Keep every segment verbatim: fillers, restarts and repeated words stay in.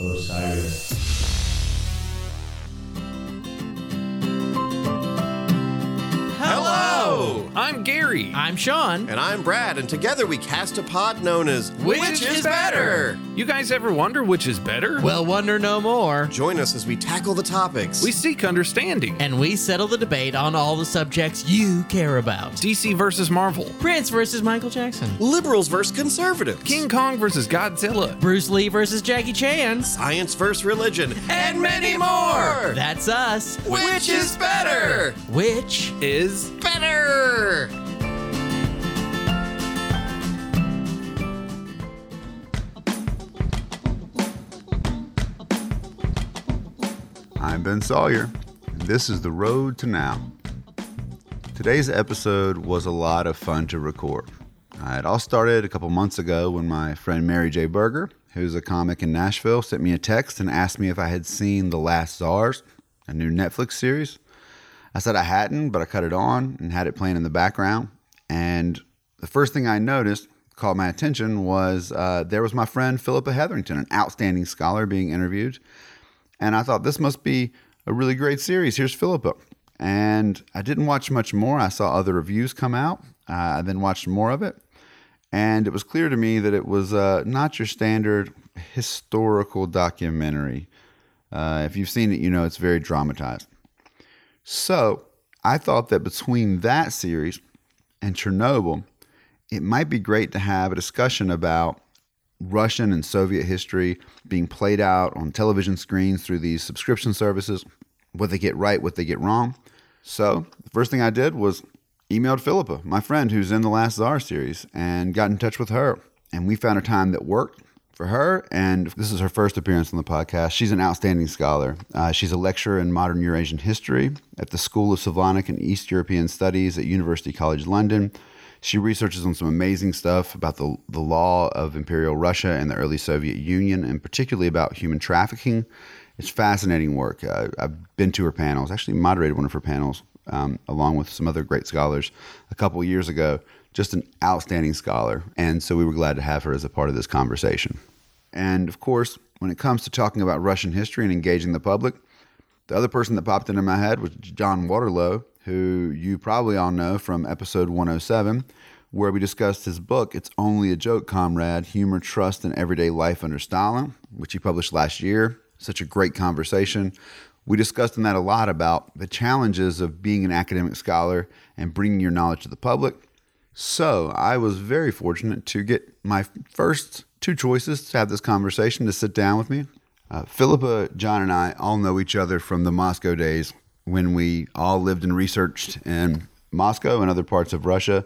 Osiris. Hello! I'm Gary. I'm Sean. And I'm Brad, and together we cast a pod known as Which, which is, is better? You guys ever wonder which is better? Well, wonder no more. Join us as we tackle the topics. We seek understanding. And we settle the debate on all the subjects you care about. D C versus Marvel. Prince versus Michael Jackson. Liberals versus conservatives. King Kong versus Godzilla. Bruce Lee versus Jackie Chan. Science versus religion. And many more! That's us. Which is better? Which is better? I'm Ben Sawyer, and this is The Road to Now. Today's episode was a lot of fun to record. Uh, it all started a couple months ago when my friend Mary J. Berger, who's a comic in Nashville, sent me a text and asked me if I had seen The Last Tsars, a new Netflix series. I said I hadn't, but I cut it on and had it playing in the background. And the first thing I noticed, caught my attention, was uh, there was my friend Philippa Hetherington, an outstanding scholar being interviewed. And I thought, this must be a really great series. Here's Philippa. And I didn't watch much more. I saw other reviews come out. Uh, I then watched more of it. And it was clear to me that it was uh, not your standard historical documentary. Uh, if you've seen it, you know it's very dramatized. So I thought that between that series and Chernobyl, it might be great to have a discussion about Russian and Soviet history being played out on television screens through these subscription services, what they get right, what they get wrong. So the first thing I did was emailed Philippa, my friend who's in the Last Tsar series, and got in touch with her. And we found a time that worked for her. And this is her first appearance on the podcast. She's an outstanding scholar. Uh, she's a lecturer in modern Eurasian history at the School of Slavonic and East European Studies at University College London. She researches on some amazing stuff about the, the law of Imperial Russia and the early Soviet Union, and particularly about human trafficking. It's fascinating work. Uh, I've been to her panels, actually moderated one of her panels, um, along with some other great scholars a couple of years ago. Just an outstanding scholar. And so we were glad to have her as a part of this conversation. And of course, when it comes to talking about Russian history and engaging the public, the other person that popped into my head was John Waterlow, who you probably all know from episode one oh seven, where we discussed his book, It's Only a Joke, Comrade, Humor, Trust, and Everyday Life Under Stalin, which he published last year. Such a great conversation. We discussed in that a lot about the challenges of being an academic scholar and bringing your knowledge to the public. So I was very fortunate to get my first two choices to have this conversation, to sit down with me. Uh, Philippa, John, and I all know each other from the Moscow days, when we all lived and researched in Moscow and other parts of Russia.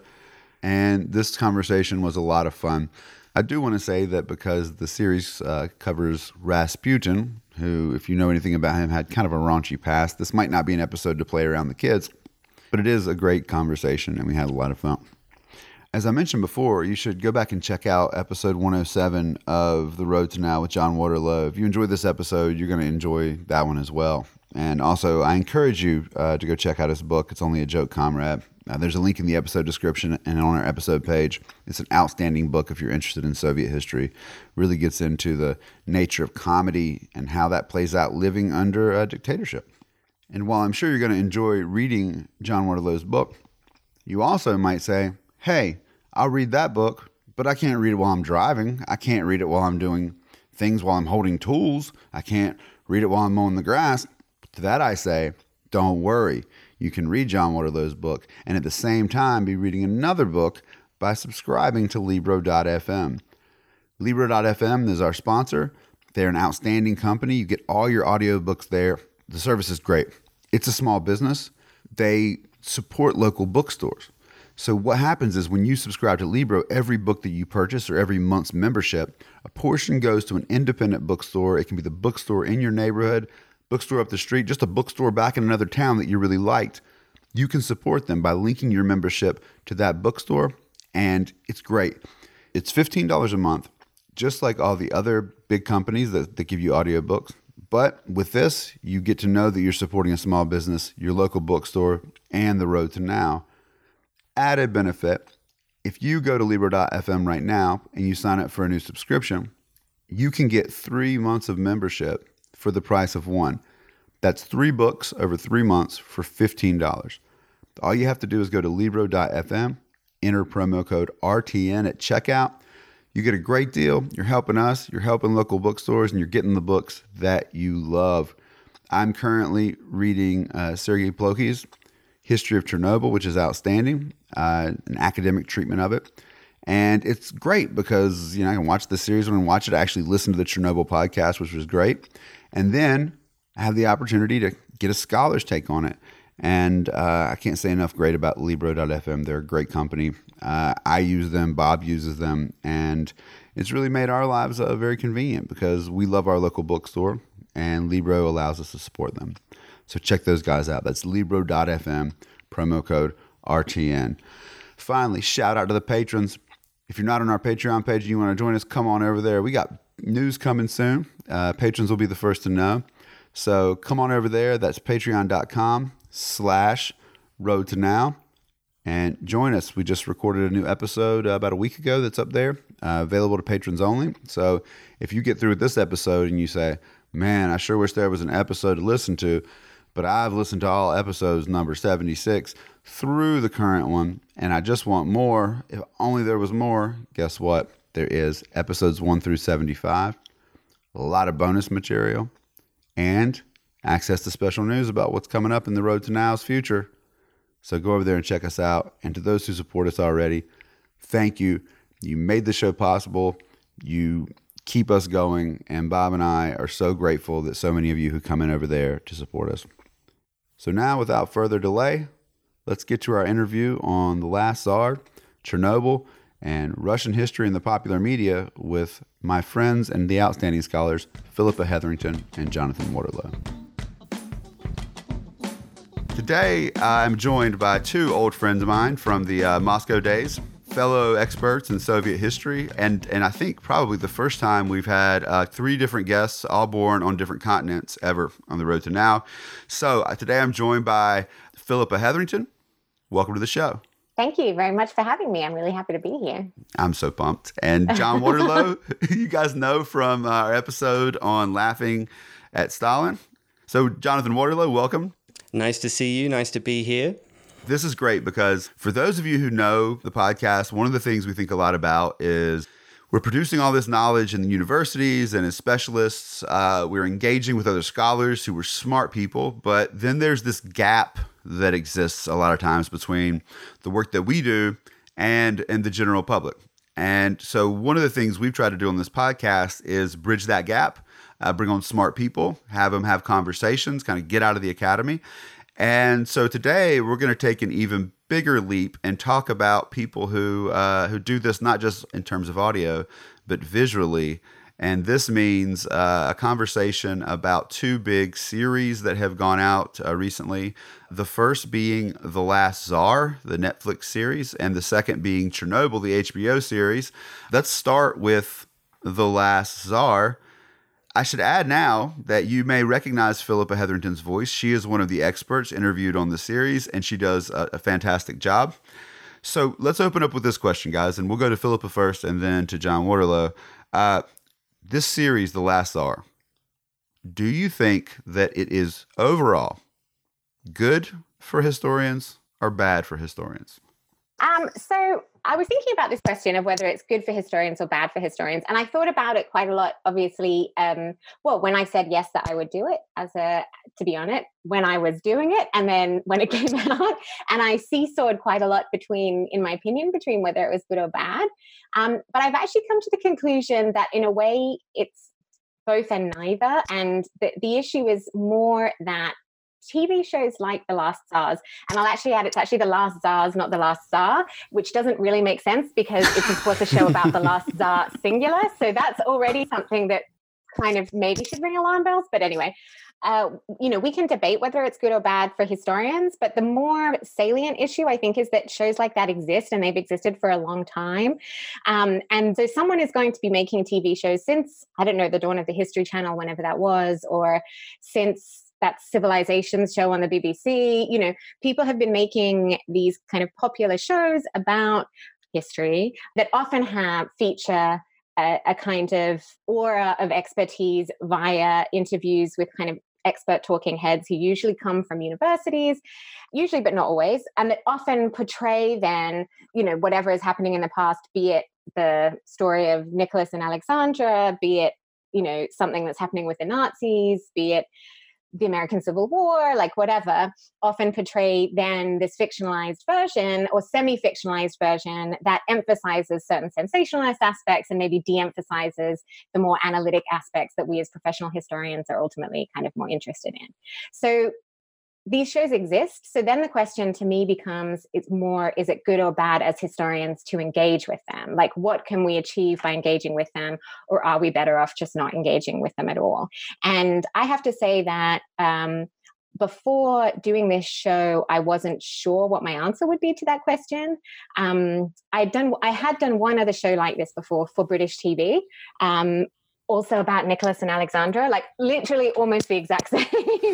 And this conversation was a lot of fun. I do want to say that because the series uh, covers Rasputin, who, if you know anything about him, had kind of a raunchy past, this might not be an episode to play around the kids, but it is a great conversation and we had a lot of fun. As I mentioned before, you should go back and check out episode one oh seven of The Road to Now with John Waterlow. If you enjoyed this episode, you're going to enjoy that one as well. And also, I encourage you uh, to go check out his book, It's Only a Joke, Comrade. Uh, there's a link in the episode description and on our episode page. It's an outstanding book if you're interested in Soviet history. Really gets into the nature of comedy and how that plays out living under a dictatorship. And while I'm sure you're going to enjoy reading John Waterlow's book, you also might say, hey, I'll read that book, but I can't read it while I'm driving. I can't read it while I'm doing things while I'm holding tools. I can't read it while I'm mowing the grass. To that I say, don't worry. You can read John Waterlow's book and at the same time be reading another book by subscribing to Libro dot f m. Libro dot f m is our sponsor. They're an outstanding company. You get all your audiobooks there. The service is great. It's a small business. They support local bookstores. So what happens is when you subscribe to Libro, every book that you purchase or every month's membership, a portion goes to an independent bookstore. It can be the bookstore in your neighborhood, bookstore up the street, just a bookstore back in another town that you really liked. You can support them by linking your membership to that bookstore, and it's great. It's fifteen dollars a month, just like all the other big companies that, that give you audiobooks. But with this, you get to know that you're supporting a small business, your local bookstore, and The Road to Now. Added benefit, if you go to Libro dot f m right now and you sign up for a new subscription, you can get three months of membership for the price of one. That's three books over three months for fifteen dollars. All you have to do is go to Libro dot f m, enter promo code R T N at checkout. You get a great deal. You're helping us, you're helping local bookstores, and you're getting the books that you love. I'm currently reading uh, Sergei Plokhy's History of Chernobyl, which is outstanding, uh, an academic treatment of it. And it's great because, you know, I can watch the series and watch it. I actually listened to the Chernobyl podcast, which was great. And then I have the opportunity to get a scholar's take on it. And uh, I can't say enough great about Libro dot f m. They're a great company. Uh, I use them. Bob uses them. And it's really made our lives uh, very convenient because we love our local bookstore and Libro allows us to support them. So check those guys out. That's Libro dot f m, promo code R T N. Finally, shout out to the patrons. If you're not on our Patreon page and you want to join us, come on over there. We got news coming soon. Uh, patrons will be the first to know. So come on over there. That's patreon dot com slash road to now. And join us. We just recorded a new episode uh, about a week ago that's up there, uh, available to patrons only. So if you get through with this episode and you say, man, I sure wish there was an episode to listen to, but I've listened to all episodes number seventy-six through the current one, and I just want more. If only there was more. Guess what? There is episodes one through seventy-five, a lot of bonus material, and access to special news about what's coming up in the Road to Now's future. So go over there and check us out. And to those who support us already, thank you. You made the show possible. You keep us going, and Bob and I are so grateful that so many of you who come in over there to support us. So now, without further delay, let's get to our interview on the last Tsar, Chernobyl, and Russian history in the popular media with my friends and the outstanding scholars, Philippa Hetherington and Jonathan Waterlow. Today, I'm joined by two old friends of mine from the uh, Moscow days, fellow experts in Soviet history, and and I think probably the first time we've had uh, three different guests, all born on different continents ever on the Road to Now. So uh, today I'm joined by Philippa Hetherington. Welcome to the show. Thank you very much for having me. I'm really happy to be here. I'm so pumped. And John Waterlow, you guys know from our episode on laughing at Stalin. So Jonathan Waterlow, welcome. Nice to see you. Nice to be here. This is great because for those of you who know the podcast, one of the things we think a lot about is we're producing all this knowledge in the universities and as specialists. Uh, we're engaging with other scholars who are smart people, but then there's this gap that exists a lot of times between the work that we do and, and the general public. And so one of the things we've tried to do on this podcast is bridge that gap, uh, bring on smart people, have them have conversations, kind of get out of the academy. And so today we're going to take an even bigger leap and talk about people who uh, who do this not just in terms of audio, but visually. And this means uh, a conversation about two big series that have gone out uh, recently. The first being The Last Tsar, the Netflix series, and the second being Chernobyl, the H B O series. Let's start with The Last Tsar. I should add now that you may recognize Philippa Hetherington's voice. She is one of the experts interviewed on the series, and she does a, a fantastic job. So let's open up with this question, guys, and we'll go to Philippa first and then to John Waterlow. Uh, this series, The Last Tsar, do you think that it is overall good for historians or bad for historians? Um, so I was thinking about this question of whether it's good for historians or bad for historians. And I thought about it quite a lot, obviously. Um, well, when I said yes, that I would do it as a, to be honest, when I was doing it, and then when it came out, and I seesawed quite a lot between, in my opinion, between whether it was good or bad. Um, but I've actually come to the conclusion that in a way it's both and neither. And the, the issue is more that T V shows like The Last Tsars, and I'll actually add it's actually The Last Tsars, not The Last Tsar, which doesn't really make sense because it's of course a show about the last Tsar singular. So that's already something that kind of maybe should ring alarm bells. But anyway, uh, you know, we can debate whether it's good or bad for historians, but the more salient issue, I think, is that shows like that exist and they've existed for a long time. Um, and so someone is going to be making T V shows since, I don't know, the dawn of the History Channel, whenever that was, or since that Civilizations show on the B B C. You know, people have been making these kind of popular shows about history that often have feature a, a kind of aura of expertise via interviews with kind of expert talking heads who usually come from universities, usually but not always, and that often portray then, you know, whatever is happening in the past, be it the story of Nicholas and Alexandra, be it, you know, something that's happening with the Nazis, be it the American Civil War, like whatever, often portray then this fictionalized version or semi-fictionalized version that emphasizes certain sensationalist aspects and maybe de-emphasizes the more analytic aspects that we as professional historians are ultimately kind of more interested in. So these shows exist. So then the question to me becomes, it's more, is it good or bad as historians to engage with them? Like, what can we achieve by engaging with them? Or are we better off just not engaging with them at all? And I have to say that um, before doing this show, I wasn't sure what my answer would be to that question. Um, I'd done, I had done one other show like this before for British T V. Um, also about Nicholas and Alexandra, like literally almost the exact same,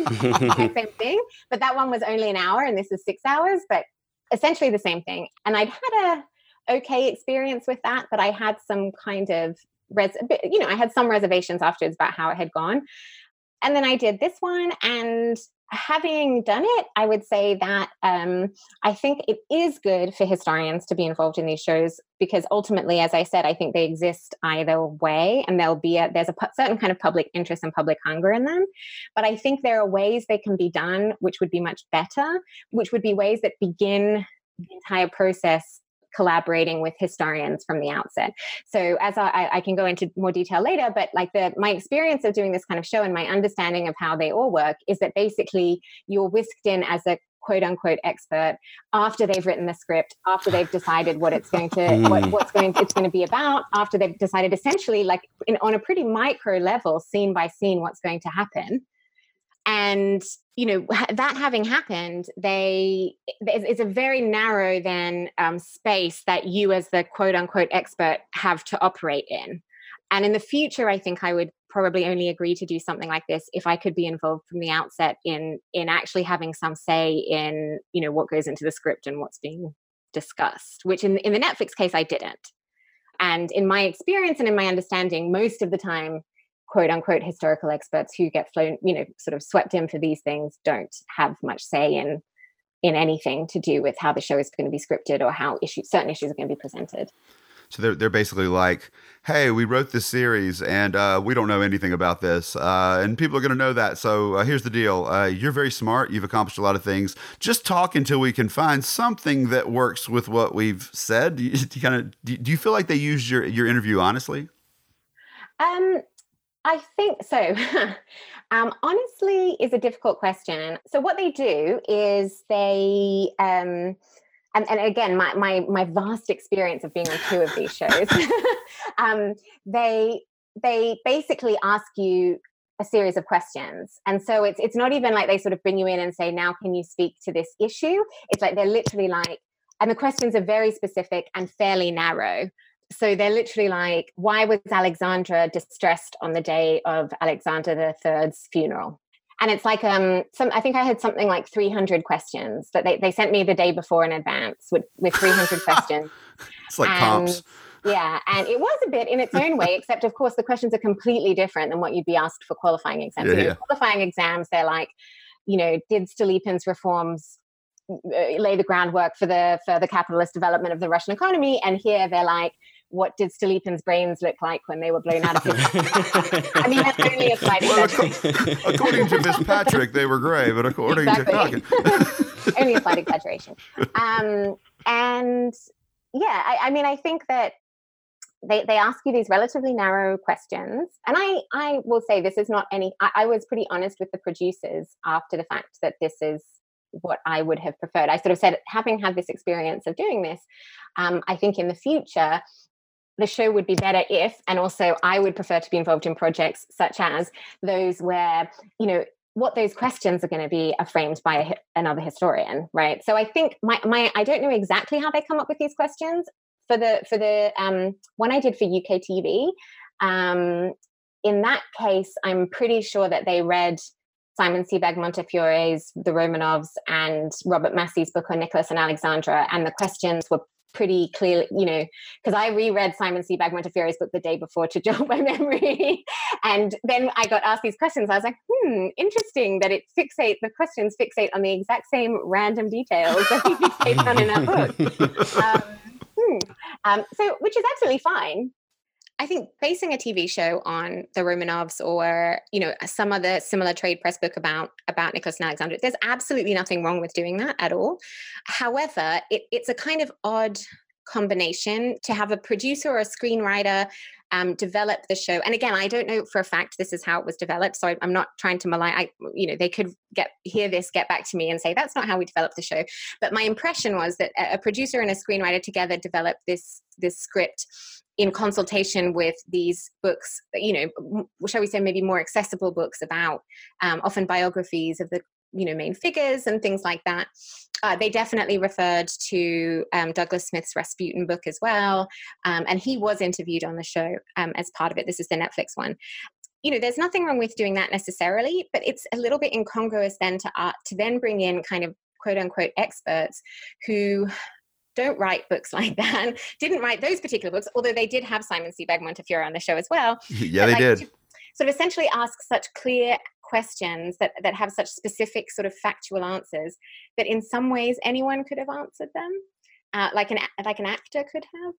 exact same thing. But that one was only an hour and this is six hours, but essentially the same thing. And I'd had a okay experience with that, but I had some kind of, res- you know, I had some reservations afterwards about how it had gone. And then I did this one, and having done it, I would say that um, I think it is good for historians to be involved in these shows because ultimately, as I said, I think they exist either way, and there'll be a, there's a pu- certain kind of public interest and public hunger in them. But I think there are ways they can be done which would be much better, which would be ways that begin the entire process collaborating with historians from the outset. So as I, I can go into more detail later, but like the my experience of doing this kind of show and my understanding of how they all work is that basically you're whisked in as a quote unquote expert after they've written the script, after they've decided what it's going to what, what's going it's going to be about, after they've decided essentially like in, on a pretty micro level, scene by scene, what's going to happen. And, you know, that having happened, they it's a very narrow then um, space that you as the quote unquote expert have to operate in. And in the future, I think I would probably only agree to do something like this if I could be involved from the outset in in actually having some say in, you know, what goes into the script and what's being discussed, which in, in the Netflix case, I didn't. And in my experience and in my understanding, most of the time, quote unquote historical experts who get flown, you know, sort of swept in for these things don't have much say in in anything to do with how the show is going to be scripted or how issues, certain issues are going to be presented. So they're they're basically like, hey, we wrote this series and uh, we don't know anything about this, uh, and people are going to know that. So uh, here's the deal: uh, you're very smart, you've accomplished a lot of things. Just talk until we can find something that works with what we've said. Do you, do you kind of do you feel like they used your your interview honestly? Um. I think so. um, honestly, is a difficult question. So what they do is they, um, and, and again, my, my my vast experience of being on two of these shows, um, they they basically ask you a series of questions, and so it's it's not even like they sort of bring you in and say, now can you speak to this issue? It's like they're literally like, and the questions are very specific and fairly narrow. So they're literally like, why was Alexandra distressed on the day of Alexander the Third's funeral? And it's like, um, some, I think I had something like three hundred questions that they, they sent me the day before in advance with, with three hundred questions. It's like and, comps. Yeah. And it was a bit in its own way, except of course the questions are completely different than what you'd be asked for qualifying exams. Yeah, you know, yeah. Qualifying exams, they're like, you know, did Stolypin's reforms lay the groundwork for the further capitalist development of the Russian economy? And here they're like, what did Stolypin's brains look like when they were blown out of his... I mean, that's only a slight Well, exaggeration. ac- according to Fitzpatrick, they were gray, but according Exactly. to Hawkins... Only a slight exaggeration. Um, and yeah, I, I mean, I think that they, they ask you these relatively narrow questions. And I, I will say this is not any... I, I was pretty honest with the producers after the fact that this is what I would have preferred. I sort of said, having had this experience of doing this, um, I think in the future, the show would be better if, and also I would prefer to be involved in projects such as those where, you know, what those questions are going to be are framed by a, another historian, right? So I think my, my, I don't know exactly how they come up with these questions. For the, for the um, one I did for U K T V, um, in that case, I'm pretty sure that they read Simon Sebag Montefiore's The Romanovs and Robert Massey's book on Nicholas and Alexandra, and the questions were pretty clearly, you know, because I reread Simon Sebag Montefiore's book the day before to jog my memory. And then I got asked these questions. I was like, hmm, interesting that it fixate, the questions fixate on the exact same random details that he fixates on in that book. Um, hmm. um, so, which is absolutely fine. I think basing a T V show on the Romanovs or, you know, some other similar trade press book about, about Nicholas and Alexandra, there's absolutely nothing wrong with doing that at all. However, it, it's a kind of odd combination to have a producer or a screenwriter um, develop the show. And again, I don't know for a fact this is how it was developed, so I, I'm not trying to malign. I, you know, they could get hear this, get back to me, and say that's not how we developed the show. But my impression was that a producer and a screenwriter together developed this this script in consultation with these books, you know, shall we say maybe more accessible books about um, often biographies of the, you know, main figures and things like that. Uh, they definitely referred to um, Douglas Smith's Rasputin book as well. Um, and he was interviewed on the show um, as part of it. This is the Netflix one. You know, there's nothing wrong with doing that necessarily, but it's a little bit incongruous then to art, to then bring in kind of quote unquote experts who don't write books like that, didn't write those particular books, although they did have Simon Sebag Montefiore on the show as well. Yeah, they like, did. Sort of essentially ask such clear questions that, that have such specific sort of factual answers that in some ways anyone could have answered them, uh, like an like an actor could have.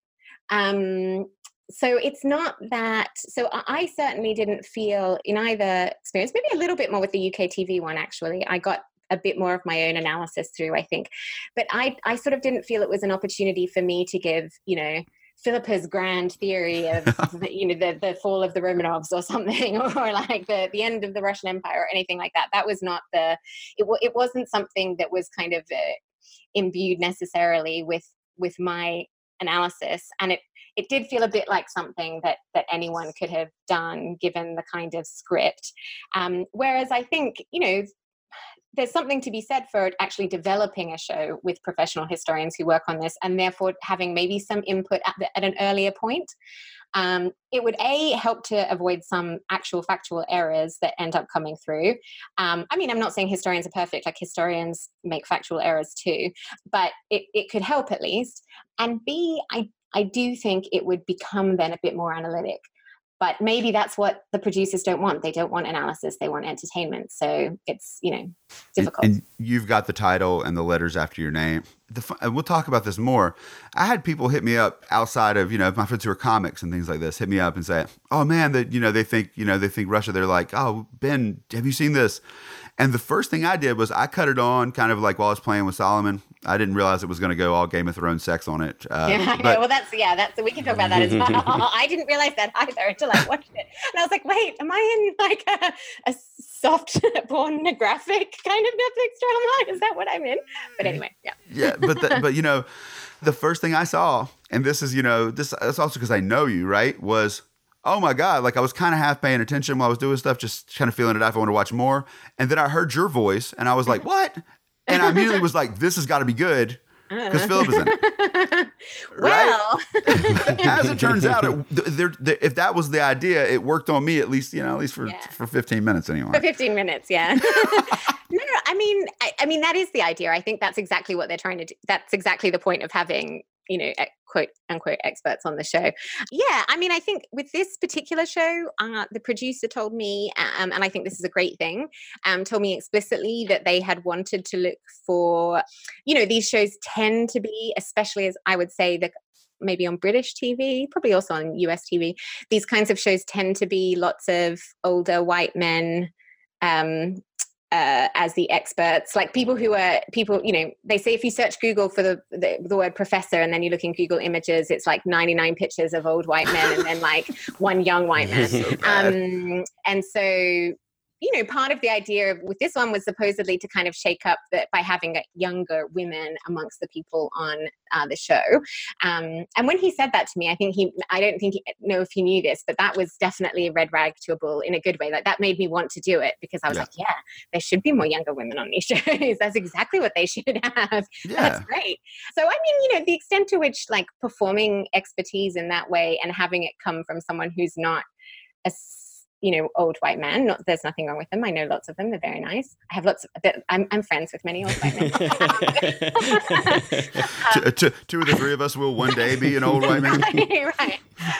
Um, so it's not that, so I certainly didn't feel in either experience, maybe a little bit more with the U K T V one actually. I got a bit more of my own analysis through, I think. But I, I sort of didn't feel it was an opportunity for me to give, you know, Philippa's grand theory of, you know, the, the fall of the Romanovs or something, or like the, the end of the Russian Empire or anything like that. That was not the, it, it wasn't something that was kind of uh, imbued necessarily with, with my analysis. And it, it did feel a bit like something that, that anyone could have done given the kind of script. Um, whereas I think, you know, there's something to be said for actually developing a show with professional historians who work on this and therefore having maybe some input at, the, at an earlier point. Um, it would, A, help to avoid some actual factual errors that end up coming through. Um, I mean, I'm not saying historians are perfect, like historians make factual errors too, but it, it could help at least. And B, I, I do think it would become then a bit more analytic. But maybe that's what the producers don't want. They don't want analysis. They want entertainment. So it's, you know, difficult. And, and you've got the title and the letters after your name. The, and we'll talk about this more. I had people hit me up outside of, you know, my friends who are comics and things like this, hit me up and say, oh man, that, you know, they think, you know, they think Russia. They're like, oh, Ben, have you seen this? And the first thing I did was I cut it on kind of like while I was playing with Solomon. I didn't realize it was going to go all Game of Thrones sex on it. Uh, yeah, but, well, that's, yeah, that's, we can talk about that as well. I didn't realize that either until I watched it. And I was like, wait, am I in like a, a soft pornographic kind of Netflix drama? Is that what I'm in? But anyway, yeah. Yeah, but, the, but you know, the first thing I saw, and this is, you know, this it's also because I know you, right, was, oh my God, like I was kind of half paying attention while I was doing stuff, just kind of feeling it out if I want to watch more. And then I heard your voice and I was like, what? And I immediately was like, this has got to be good because Philip is in it. Well, as it turns out, it, there, there, if that was the idea, it worked on me at least, you know, at least for, yeah. for fifteen minutes anyway. For fifteen minutes, yeah. No, no, I mean, I, I mean, that is the idea. I think that's exactly what they're trying to do. That's exactly the point of having, you know, quote unquote experts on the show. Yeah, I mean, I think with this particular show, uh, the producer told me, um, and I think this is a great thing, um, told me explicitly that they had wanted to look for, you know, these shows tend to be, especially as I would say, the maybe on British T V, probably also on U S T V, these kinds of shows tend to be lots of older white men, um, Uh, as the experts, like people who are people, you know, they say if you search Google for the, the the word professor and then you look in Google Images, it's like ninety-nine pictures of old white men and then like one young white man. So um, and so, you know, part of the idea of, with this one was supposedly to kind of shake up that by having younger women amongst the people on uh, the show. Um, and when he said that to me, I think he, I don't think he, know if he knew this, but that was definitely a red rag to a bull in a good way. Like that made me want to do it because I was yeah. like, yeah, there should be more younger women on these shows. That's exactly what they should have. Yeah. That's great. So, I mean, you know, the extent to which like performing expertise in that way and having it come from someone who's not a you know, old white men. Not, there's nothing wrong with them. I know lots of them. They're very nice. I have lots of, I'm, I'm friends with many old white men. two, two, two of the three of us will one day be an old white man. Right.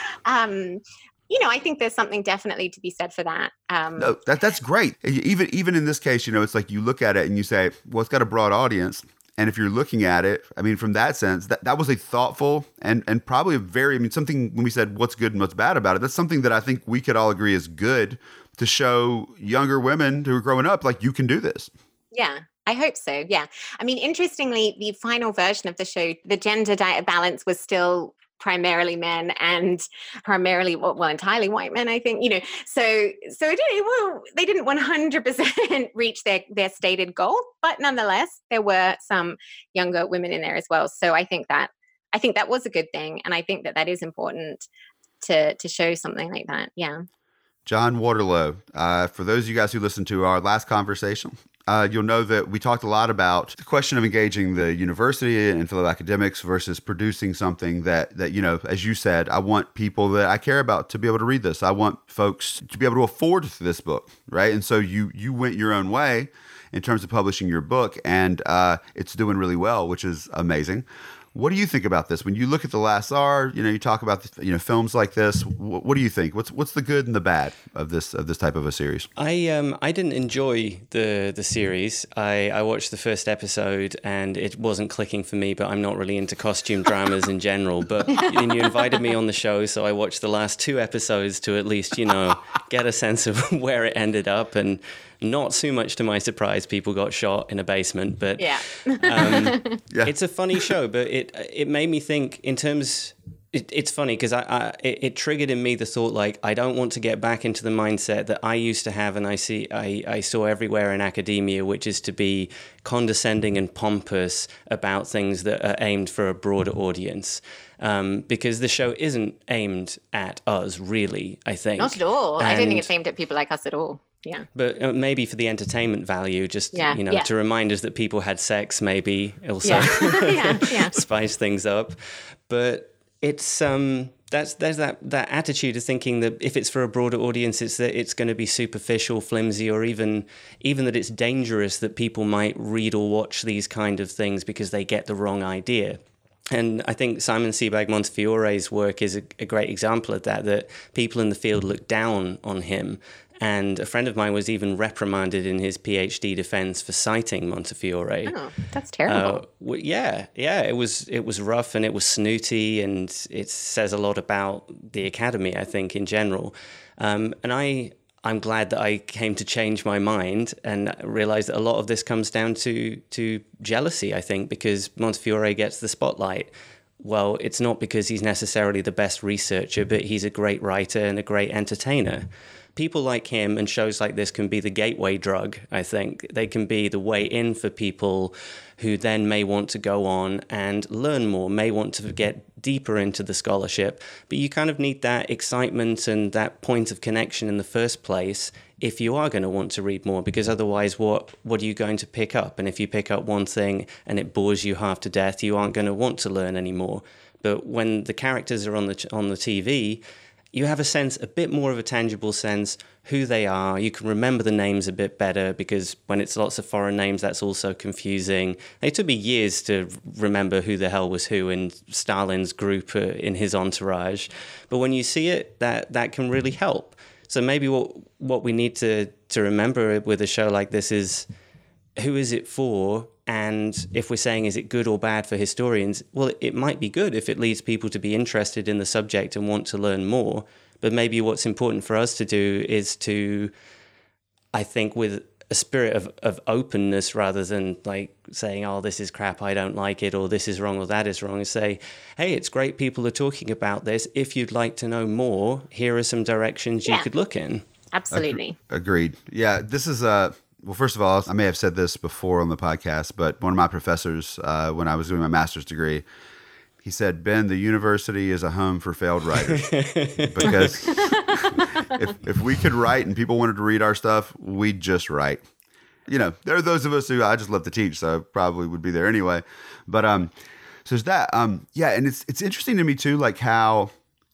Um, you know, I think there's something definitely to be said for that. Um, no, that that's great. Even even in this case, you know, it's like you look at it and you say, well, it's got a broad audience. And if you're looking at it, I mean, from that sense, that, that was a thoughtful and, and probably a very, I mean, something when we said what's good and what's bad about it, that's something that I think we could all agree is good to show younger women who are growing up, like, you can do this. Yeah. I hope so. Yeah. I mean, interestingly, the final version of the show, the gender di- balance was still primarily men and primarily, well, well, entirely white men, I think, you know, so, so it, it, well, they didn't one hundred percent reach their, their stated goal, but nonetheless, there were some younger women in there as well. So I think that, I think that was a good thing. And I think that that is important to, to show something like that. Yeah. John Waterlow, uh, for those of you guys who listened to our last conversation, Uh, you'll know that we talked a lot about the question of engaging the university and fellow academics versus producing something that, that, you know, as you said, I want people that I care about to be able to read this. I want folks to be able to afford this book, right? And so you you went your own way in terms of publishing your book, and uh, it's doing really well, which is amazing. What do you think about this? When you look at The Last Tsar, you know, you talk about, you know, films like this. What, what do you think? What's what's the good and the bad of this of this type of a series? I um I didn't enjoy the the series. I, I watched the first episode and it wasn't clicking for me, but I'm not really into costume dramas in general. But and you invited me on the show, so I watched the last two episodes to at least, you know, get a sense of where it ended up. And not so much to my surprise, people got shot in a basement, but yeah. um, Yeah. It's a funny show, but it it made me think in terms. It, it's funny because I, I it, it triggered in me the thought, like, I don't want to get back into the mindset that I used to have and I see I, I saw everywhere in academia, which is to be condescending and pompous about things that are aimed for a broader audience. Um, because the show isn't aimed at us, really, I think. Not at all. And, I don't think it's aimed at people like us at all. Yeah. But uh, maybe for the entertainment value, just, yeah, you know, yeah. to remind us that people had sex, maybe also yeah. yeah, yeah. spice things up. But it's um that's there's that that attitude of thinking that if it's for a broader audience, it's that it's going to be superficial, flimsy, or even even that it's dangerous that people might read or watch these kind of things because they get the wrong idea. And I think Simon Sebag Montefiore's work is a, a great example of that, that people in the field look down on him. And a friend of mine was even reprimanded in his PhD defense for citing Montefiore. Oh, that's terrible. Uh, w- yeah, yeah, it was it was rough and it was snooty, and it says a lot about the academy, I think, in general. Um, and I, I'm glad that I came to change my mind and realize that a lot of this comes down to to jealousy, I think, because Montefiore gets the spotlight. Well, it's not because he's necessarily the best researcher, but he's a great writer and a great entertainer. People like him and shows like this can be the gateway drug, I think. They can be the way in for people who then may want to go on and learn more, may want to get deeper into the scholarship. But you kind of need that excitement and that point of connection in the first place if you are going to want to read more, because otherwise what, what are you going to pick up? And if you pick up one thing and it bores you half to death, you aren't going to want to learn anymore. But when the characters are on the on the T V, you have a sense, a bit more of a tangible sense, who they are. You can remember the names a bit better, because when it's lots of foreign names, that's also confusing. It took me years to remember who the hell was who in Stalin's group, uh, in his entourage. But when you see it, that, that can really help. So maybe what what we need to, to remember with a show like this is, who is it for? And if we're saying, is it good or bad for historians? Well, it might be good if it leads people to be interested in the subject and want to learn more. But maybe what's important for us to do is to, I think, with a spirit of, of openness, rather than like saying, oh, this is crap, I don't like it, or this is wrong, or that is wrong, is say, hey, it's great people are talking about this. If you'd like to know more, here are some directions Yeah. you could look in. Absolutely. Agreed. Yeah, this is a. Well, first of all, I may have said this before on the podcast, but one of my professors, uh, when I was doing my master's degree, he said, Ben, the university is a home for failed writers. Because if, if we could write and people wanted to read our stuff, we'd just write. You know, there are those of us who I just love to teach, so probably would be there anyway. But um, so there's that. Um, yeah, and it's it's interesting to me, too, like how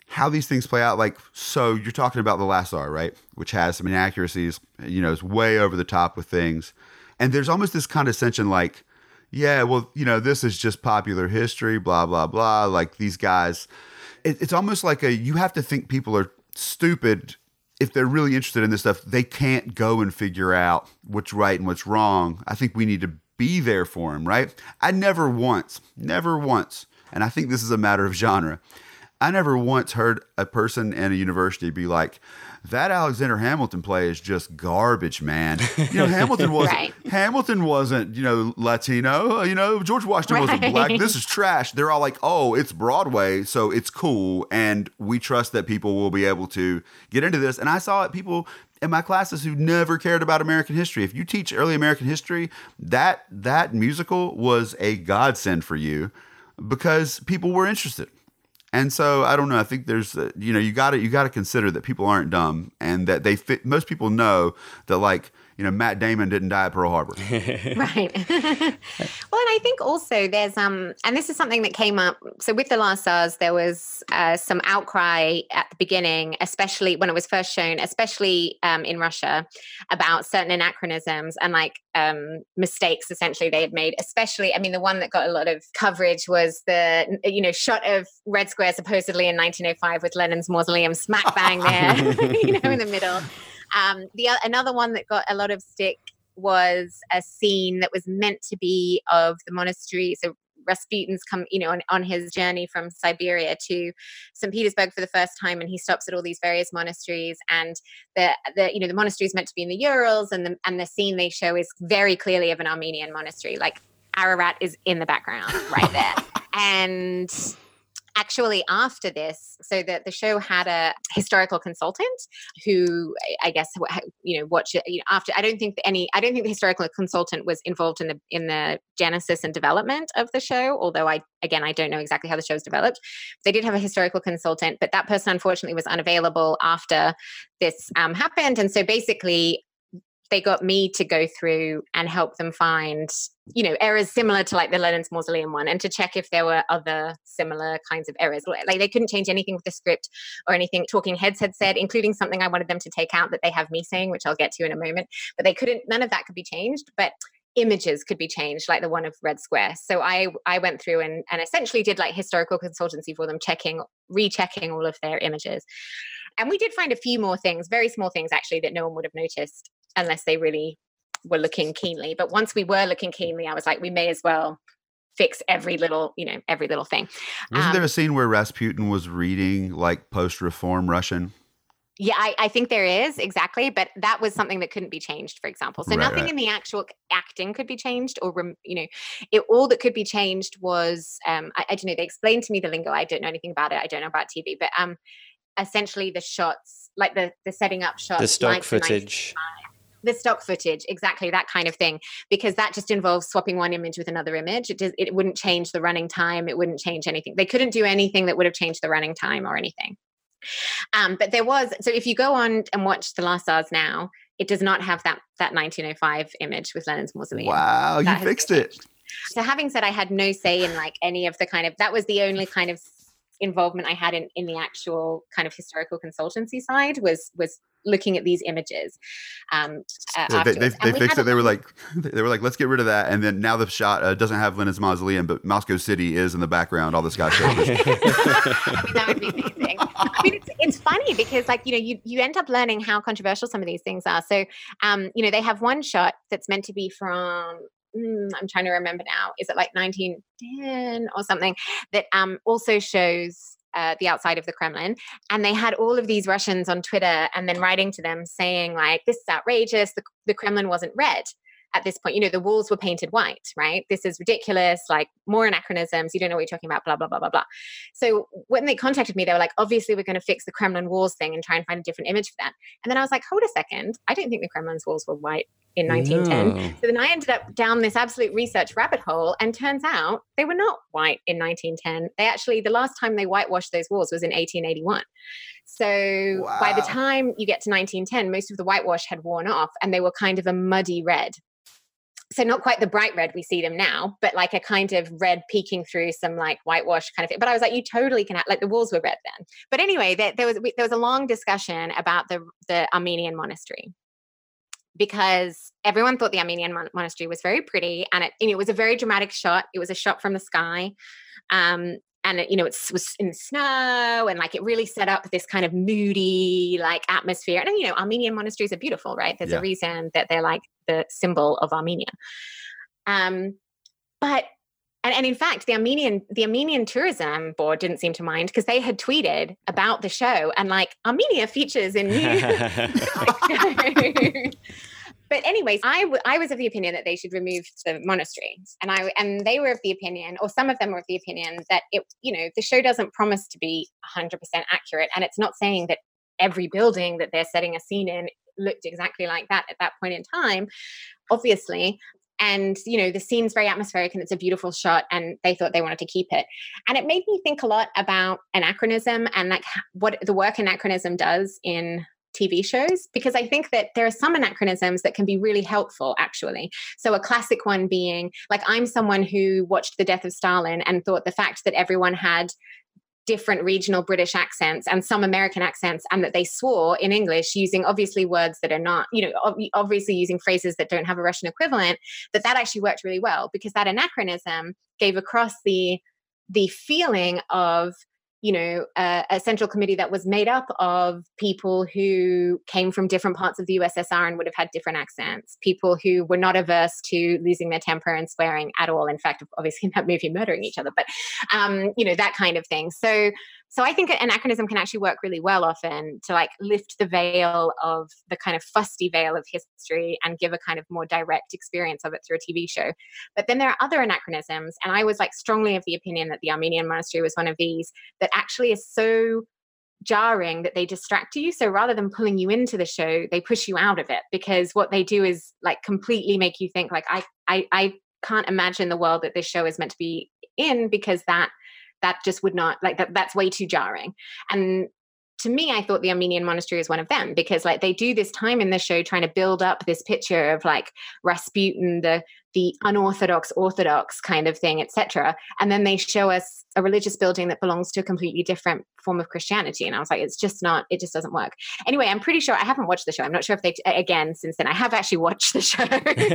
how these things play out. Like, so you're talking about The Last Tsar, right? Which has some inaccuracies, you know, it's way over the top with things. And there's almost this condescension like, yeah, well, you know, this is just popular history, blah, blah, blah. Like these guys, it, it's almost like a, you have to think people are stupid if they're really interested in this stuff. They can't go and figure out what's right and what's wrong. I think we need to be there for them, right? I never once, never once, and I think this is a matter of genre, I never once heard a person in a university be like, that Alexander Hamilton play is just garbage, man. You know, Hamilton wasn't, right. Hamilton wasn't, you know, Latino, you know, George Washington right. wasn't black. This is trash. They're all like, oh, it's Broadway, so it's cool. And we trust that people will be able to get into this. And I saw it, people in my classes who never cared about American history. If you teach early American history, that that musical was a godsend for you because people were interested. And so I don't know. I think there's, uh, you know, you got to you got to consider that people aren't dumb and that they fit. Most people know that, like, you know, Matt Damon didn't die at Pearl Harbor. Right. Well, and I think also there's um, and this is something that came up. So with The Last Tsars, there was uh, some outcry at the beginning, especially when it was first shown, especially um, in Russia, about certain anachronisms and like um, mistakes essentially they had made. Especially, I mean, the one that got a lot of coverage was the you know shot of Red Square supposedly in nineteen oh five with Lenin's mausoleum smack bang there, you know, in the middle. Um, the another one that got a lot of stick was a scene that was meant to be of the monastery. So Rasputin's come, you know, on, on his journey from Siberia to Saint Petersburg for the first time, and he stops at all these various monasteries. And the, the you know, the monastery is meant to be in the Urals, and the and the scene they show is very clearly of an Armenian monastery. Like Ararat is in the background right there, and. Actually, after this, so that the show had a historical consultant who, I guess, you know, watch it. You know, after, I don't think that any, I don't think the historical consultant was involved in the in the genesis and development of the show. Although I, again, I don't know exactly how the show's developed. They did have a historical consultant, but that person unfortunately was unavailable after this um, happened, and so basically. They got me to go through and help them find, you know, errors similar to like the Lenin's Mausoleum one, and to check if there were other similar kinds of errors. Like they couldn't change anything with the script or anything Talking Heads had said, including something I wanted them to take out that they have me saying, which I'll get to in a moment. But they couldn't, none of that could be changed. But images could be changed, like the one of Red Square. So I I went through and, and essentially did like historical consultancy for them, checking, rechecking all of their images. And we did find a few more things, very small things actually, that no one would have noticed unless they really were looking keenly. But once we were looking keenly, I was like, we may as well fix every little, you know, every little thing. Wasn't um, there a scene where Rasputin was reading like post-reform Russian? Yeah, I, I think there is, exactly. But that was something that couldn't be changed, for example. So Right, nothing right. in the actual acting could be changed or, rem- you know, it, all that could be changed was, um, I, I don't know, they explained to me the lingo. I don't know anything about it. I don't know about T V, but um, essentially the shots, like the, the setting up shots. The stock like footage. The, the stock footage, exactly, that kind of thing. Because that just involves swapping one image with another image. It, does, it wouldn't change the running time. It wouldn't change anything. They couldn't do anything that would have changed the running time or anything. Um, but there was, so if you go on and watch The Last Tsars now, it does not have that that nineteen oh five image with Lenin's mausoleum. Wow, you That has fixed been it. changed. So having said I had no say in like any of the kind of, that was the only kind of involvement I had in, in the actual kind of historical consultancy side was was looking at these images. Um, uh, Yeah, they they, afterwards. they And we fixed had it. They a- were like, they were like, let's get rid of that. And then now the shot uh, doesn't have Lenin's mausoleum, but Moscow City is in the background. All the skyscrapers. I mean, that would be amazing. I mean, it's, it's funny because, like, you know, you, you end up learning how controversial some of these things are. So, um, you know, they have one shot that's meant to be from, mm, I'm trying to remember now, is it like nineteen ten or something, that um, also shows uh, the outside of the Kremlin. And they had all of these Russians on Twitter and then writing to them saying, like, this is outrageous. The, the Kremlin wasn't red. At this point, you know, the walls were painted white, right? This is ridiculous, like more anachronisms. You don't know what you're talking about, blah, blah, blah, blah, blah. So when they contacted me, they were like, obviously we're going to fix the Kremlin walls thing and try and find a different image for that. And then I was like, hold a second. I don't think the Kremlin's walls were white in nineteen ten. No. So then I ended up down this absolute research rabbit hole, and turns out they were not white in nineteen ten. They actually, the last time they whitewashed those walls was in eighteen eighty-one. So by the Wow. time you get to nineteen ten, most of the whitewash had worn off and they were kind of a muddy red. so not quite the bright red we see them now, but like a kind of red peeking through some like whitewash kind of thing. But I was like, you totally can have, like the walls were red then. But anyway, there, there was there was a long discussion about the the Armenian monastery, because everyone thought the Armenian mon- monastery was very pretty, and it, you know, it was a very dramatic shot. It was a shot from the sky. Um, And, it, you know, it was in snow, and like it really set up this kind of moody like atmosphere. And, you know, Armenian monasteries are beautiful, right? There's Yeah. a reason that they're like the symbol of Armenia. Um, but, and, and in fact, the Armenian, the Armenian Tourism Board didn't seem to mind, because they had tweeted about the show and like Armenia features in new. But anyways, I, w- I was of the opinion that they should remove the monasteries, and I and they were of the opinion, or some of them were of the opinion, that it, you know, the show doesn't promise to be one hundred percent accurate, and it's not saying that every building that they're setting a scene in looked exactly like that at that point in time, obviously. And, you know, the scene's very atmospheric and it's a beautiful shot, and they thought they wanted to keep it. And it made me think a lot about anachronism and like what the work anachronism does in T V shows, because I think that there are some anachronisms that can be really helpful, actually. So a classic one being, like, I'm someone who watched The Death of Stalin and thought the fact that everyone had different regional British accents and some American accents, and that they swore in English using obviously words that are not, you know, ob- obviously using phrases that don't have a Russian equivalent, that that actually worked really well, because that anachronism gave across the the feeling of, you know, uh, a central committee that was made up of people who came from different parts of the U S S R and would have had different accents, people who were not averse to losing their temper and swearing at all. In fact, obviously in that movie, murdering each other, but, um, you know, that kind of thing. So, so I think anachronism can actually work really well often to like lift the veil of the kind of fusty veil of history and give a kind of more direct experience of it through a T V show. But then there are other anachronisms, and I was like strongly of the opinion that the Armenian monastery was one of these, that actually is so jarring that they distract you. So rather than pulling you into the show, they push you out of it, because what they do is like completely make you think like, I, I, I can't imagine the world that this show is meant to be in, because that, that just would not, like that, that's way too jarring. And to me, I thought the Armenian monastery is one of them, because like they do this time in the show trying to build up this picture of like Rasputin, the the unorthodox orthodox kind of thing, et cetera. And then they show us a religious building that belongs to a completely different form of Christianity. And I was like, it's just not, it just doesn't work. Anyway, I'm pretty sure I haven't watched the show. I'm not sure if they, again, since then, I have actually watched the show,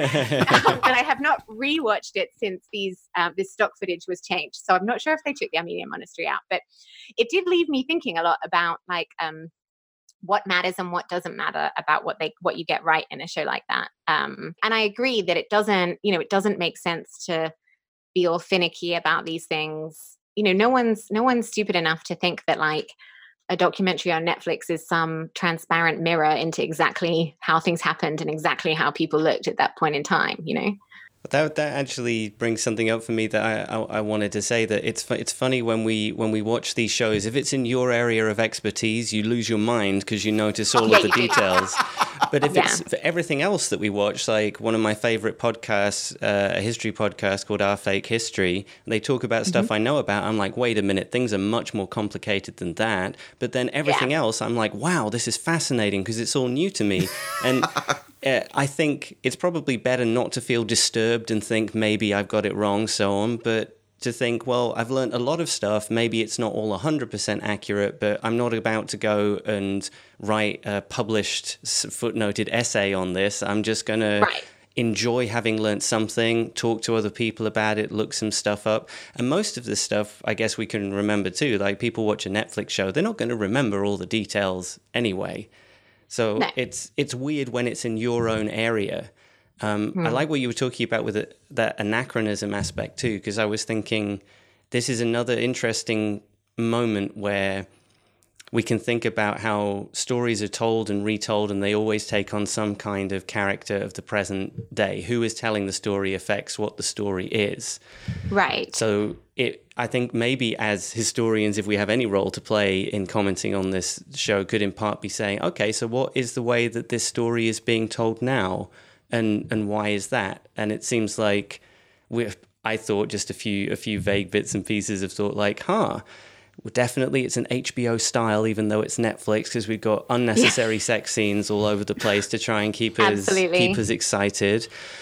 um, but I have not rewatched it since these um, this stock footage was changed. So I'm not sure if they took the Armenian monastery out, but it did leave me thinking a lot about like, um, what matters and what doesn't matter about what they what you get right in a show like that. Um, and I agree that it doesn't, you know, it doesn't make sense to be all finicky about these things. You know, no one's no one's stupid enough to think that like a documentary on Netflix is some transparent mirror into exactly how things happened and exactly how people looked at that point in time, you know? But that that actually brings something up for me that I, I I wanted to say, that it's it's funny when we when we watch these shows, if it's in your area of expertise, you lose your mind because you notice all yeah, of the yeah. details. But if Yeah. it's for everything else that we watch, like one of my favorite podcasts, uh, a history podcast called Our Fake History, they talk about stuff Mm-hmm. I know about. I'm like, wait a minute, things are much more complicated than that. But then everything Yeah. else, I'm like, wow, this is fascinating because it's all new to me. And Uh, I think it's probably better not to feel disturbed and think maybe I've got it wrong, so on, but to think, well, I've learned a lot of stuff. Maybe it's not all one hundred percent accurate, but I'm not about to go and write a published footnoted essay on this. I'm just going to Right. enjoy having learned something, talk to other people about it, look some stuff up. And most of this stuff, I guess we can remember too. Like people watch a Netflix show, they're not going to remember all the details anyway. So No. it's it's weird when it's in your own area. Um, Hmm. I like what you were talking about with it, that anachronism aspect too, because I was thinking this is another interesting moment where we can think about how stories are told and retold, and they always take on some kind of character of the present day. Who is telling the story affects what the story is. Right. So it, I think maybe as historians, if we have any role to play in commenting on this show, could in part be saying, okay, so what is the way that this story is being told now? And and why is that? And it seems like we I thought just a few a few vague bits and pieces of thought like, huh, well, definitely it's an H B O style, even though it's Netflix, because we've got unnecessary sex scenes all over the place to try and keep us Absolutely. keep us excited.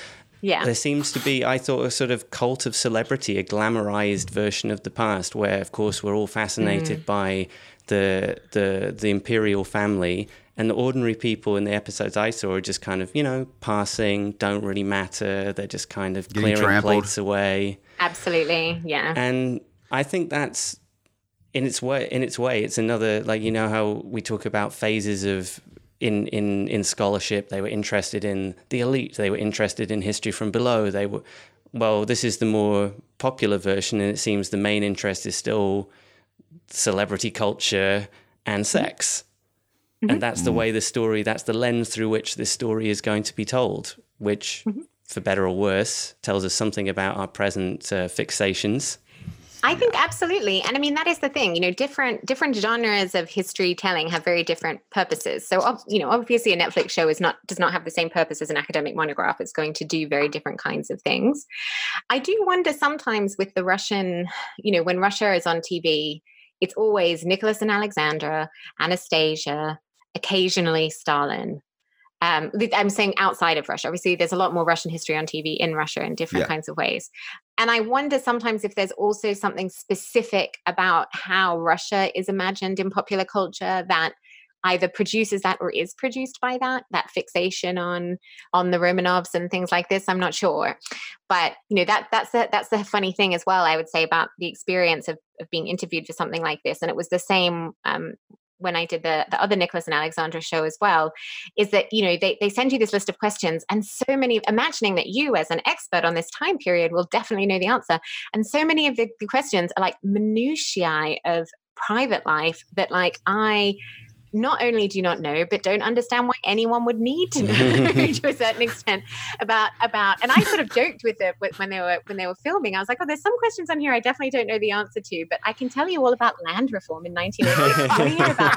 Yeah. There seems to be, I thought, a sort of cult of celebrity, a glamorized version of the past, where, of course, we're all fascinated mm. by the the the imperial family, and the ordinary people in the episodes I saw are just kind of, you know, passing, don't really matter. They're just kind of Getting clearing trampled. plates away. Absolutely, yeah. And I think that's, in its way, in its way, it's another, like, you know how we talk about phases of, in, in, in scholarship, they were interested in the elite, they were interested in history from below, they were, well, this is the more popular version, and it seems the main interest is still celebrity culture and sex. Mm-hmm. And that's the way the story, that's the lens through which this story is going to be told, which, mm-hmm. for better or worse, tells us something about our present uh, fixations. I think absolutely. And I mean, that is the thing, you know, different different genres of history telling have very different purposes. So, you know, obviously a Netflix show is not does not have the same purpose as an academic monograph. It's going to do very different kinds of things. I do wonder sometimes with the Russian, you know, when Russia is on T V, it's always Nicholas and Alexandra, Anastasia, occasionally Stalin. Um, I'm saying outside of Russia. Obviously, there's a lot more Russian history on T V in Russia in different yeah. kinds of ways. And I wonder sometimes if there's also something specific about how Russia is imagined in popular culture that either produces that or is produced by that, that fixation on on the Romanovs and things like this. I'm not sure. But, you know, that that's the, that's the funny thing as well, I would say, about the experience of, of being interviewed for something like this. And it was the same um, when I did the, the other Nicholas and Alexandra show as well, is that, you know, they, they send you this list of questions, and so many, imagining that you as an expert on this time period will definitely know the answer. And so many of the, the questions are like minutiae of private life that, like, I not only do not know, but don't understand why anyone would need to know to a certain extent about, about, and I sort of joked with it with, when they were, when they were filming. I was like, oh, there's some questions on here I definitely don't know the answer to, but I can tell you all about land reform in nineteen eighty-eight. Want to hear about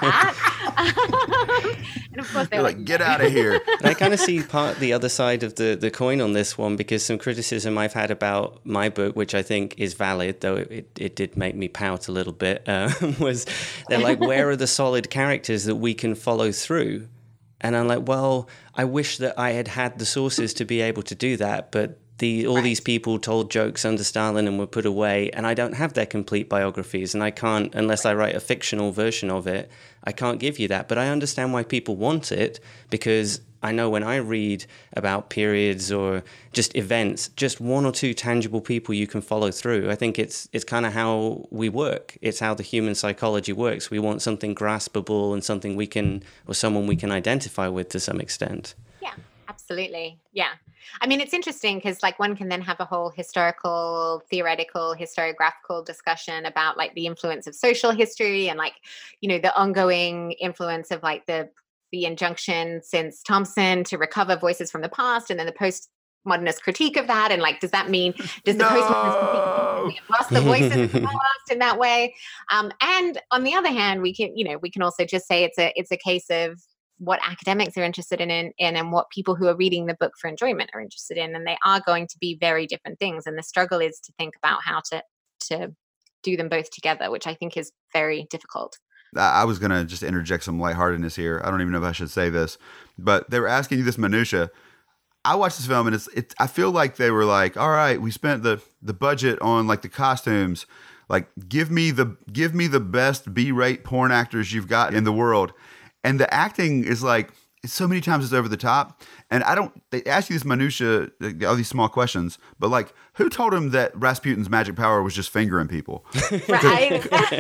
that? And of course, they're like, like, get out of here. I kind of see part the other side of the, the coin on this one, because some criticism I've had about my book, which I think is valid, though it, it did make me pout a little bit, uh, was they're like, where are the solid characters that we can follow through? And I'm like, well, I wish that I had had the sources to be able to do that, but the all right. these people told jokes under Stalin and were put away, and I don't have their complete biographies, and I can't, unless I write a fictional version of it, I can't give you that. But I understand why people want it, because I know when I read about periods or just events, just one or two tangible people you can follow through. I think it's it's kind of how we work. It's how the human psychology works. We want something graspable and something we can, or someone we can identify with to some extent. Yeah, absolutely. Yeah. I mean, it's interesting because, like, one can then have a whole historical, theoretical, historiographical discussion about, like, the influence of social history and, like, you know, the ongoing influence of, like, the the injunction since Thompson to recover voices from the past, and then the postmodernist critique of that. And, like, does that mean, does the no! postmodernist critique lost the voices of the past in that way? Um, and on the other hand, we can, you know, we can also just say it's a it's a case of what academics are interested in, in, in and what people who are reading the book for enjoyment are interested in. And they are going to be very different things. And the struggle is to think about how to to do them both together, which I think is very difficult. I was going to just interject some lightheartedness here. I don't even know if I should say this, but they were asking you this minutia. I watched this film, and it's, it's, I feel like they were like, all right, we spent the, the budget on, like, the costumes. Like, give me the, give me the best B-rate porn actors you've got in the world. And the acting is like, it's so many times it's over the top. And I don't, they ask you this minutia, all these small questions, but, like, who told him that Rasputin's magic power was just fingering people? Right.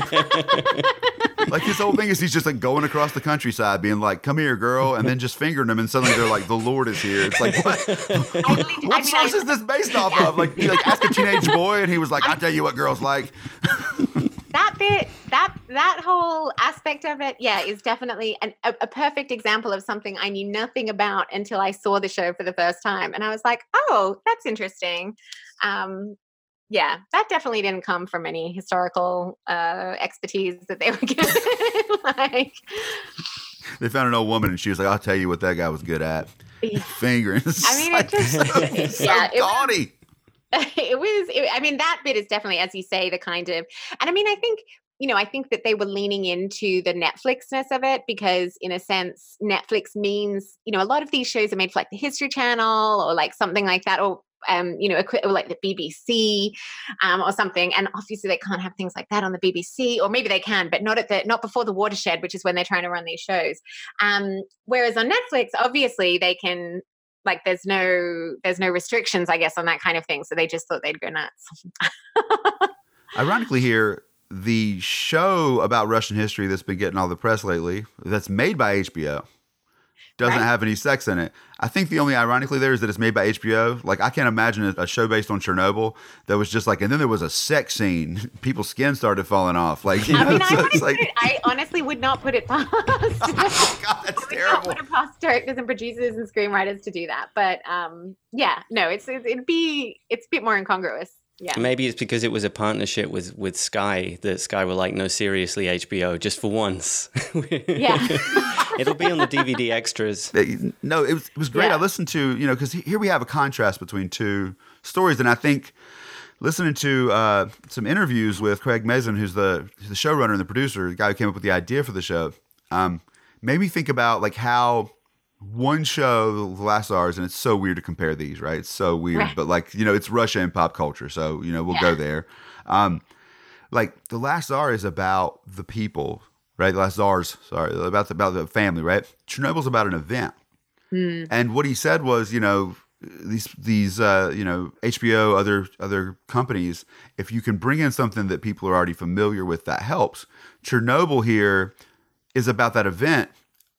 Like, his whole thing is he's just, like, going across the countryside being like, come here, girl, and then just fingering them, and suddenly they're like, the Lord is here. It's like, what? what I mean, source I, is this based off yeah. of? Like, you like ask a teenage boy, and he was like, I'll tell you what girls like. That bit, that that whole aspect of it, yeah, is definitely an, a, a perfect example of something I knew nothing about until I saw the show for the first time. And I was like, oh, that's interesting. Um, yeah, that definitely didn't come from any historical uh, expertise that they were given. Like, they found an old woman, and she was like, I'll tell you what that guy was good at. Fingering. I mean, it just, so yeah, it gaudy. Was, it was, it, I mean, that bit is definitely, as you say, the kind of, and I mean, I think, you know, I think that they were leaning into the Netflixness of it, because in a sense, Netflix means, you know, a lot of these shows are made for, like, the History Channel or, like, something like that, or um, you know, equi- like the B B C um, or something. And obviously they can't have things like that on the B B C, or maybe they can, but not at the not before the watershed, which is when they're trying to run these shows. Um, whereas on Netflix, obviously they can, like, there's no there's no restrictions, I guess, on that kind of thing. So they just thought they'd go nuts. Ironically, here, the show about Russian history that's been getting all the press lately, that's made by H B O, doesn't Right. have any sex in it. I think the only ironically there is that it's made by H B O. Like, I can't imagine a, a show based on Chernobyl that was just like, and then there was a sex scene. People's skin started falling off. Like, you I know, mean, I, so wouldn't it's like, put it, I honestly would not put it past. oh God, that's I would not terrible. put it past directors and producers and screenwriters to do that. But um, yeah, no, it's it'd be it's a bit more incongruous. Yeah. Maybe it's because it was a partnership with, with Sky that Sky were like, no, seriously, H B O, just for once. Yeah. It'll be on the D V D extras. No, it was, it was great. Yeah. I listened to, you know, because here we have a contrast between two stories. And I think listening to uh, some interviews with Craig Mazin, who's the, the showrunner and the producer, the guy who came up with the idea for the show, um, made me think about like how one show, The Last Tsars, and it's so weird to compare these, right? It's so weird, Right. but like, you know, it's Russia and pop culture. So, you know, we'll Yeah. go there. Um, like The Last Tsar is about the people, right? The Last Tsars, sorry, about the, about the family, right? Chernobyl's about an event. And what he said was, you know, these these uh, you know, H B O, other other companies, if you can bring in something that people are already familiar with, that helps. Chernobyl here is about that event.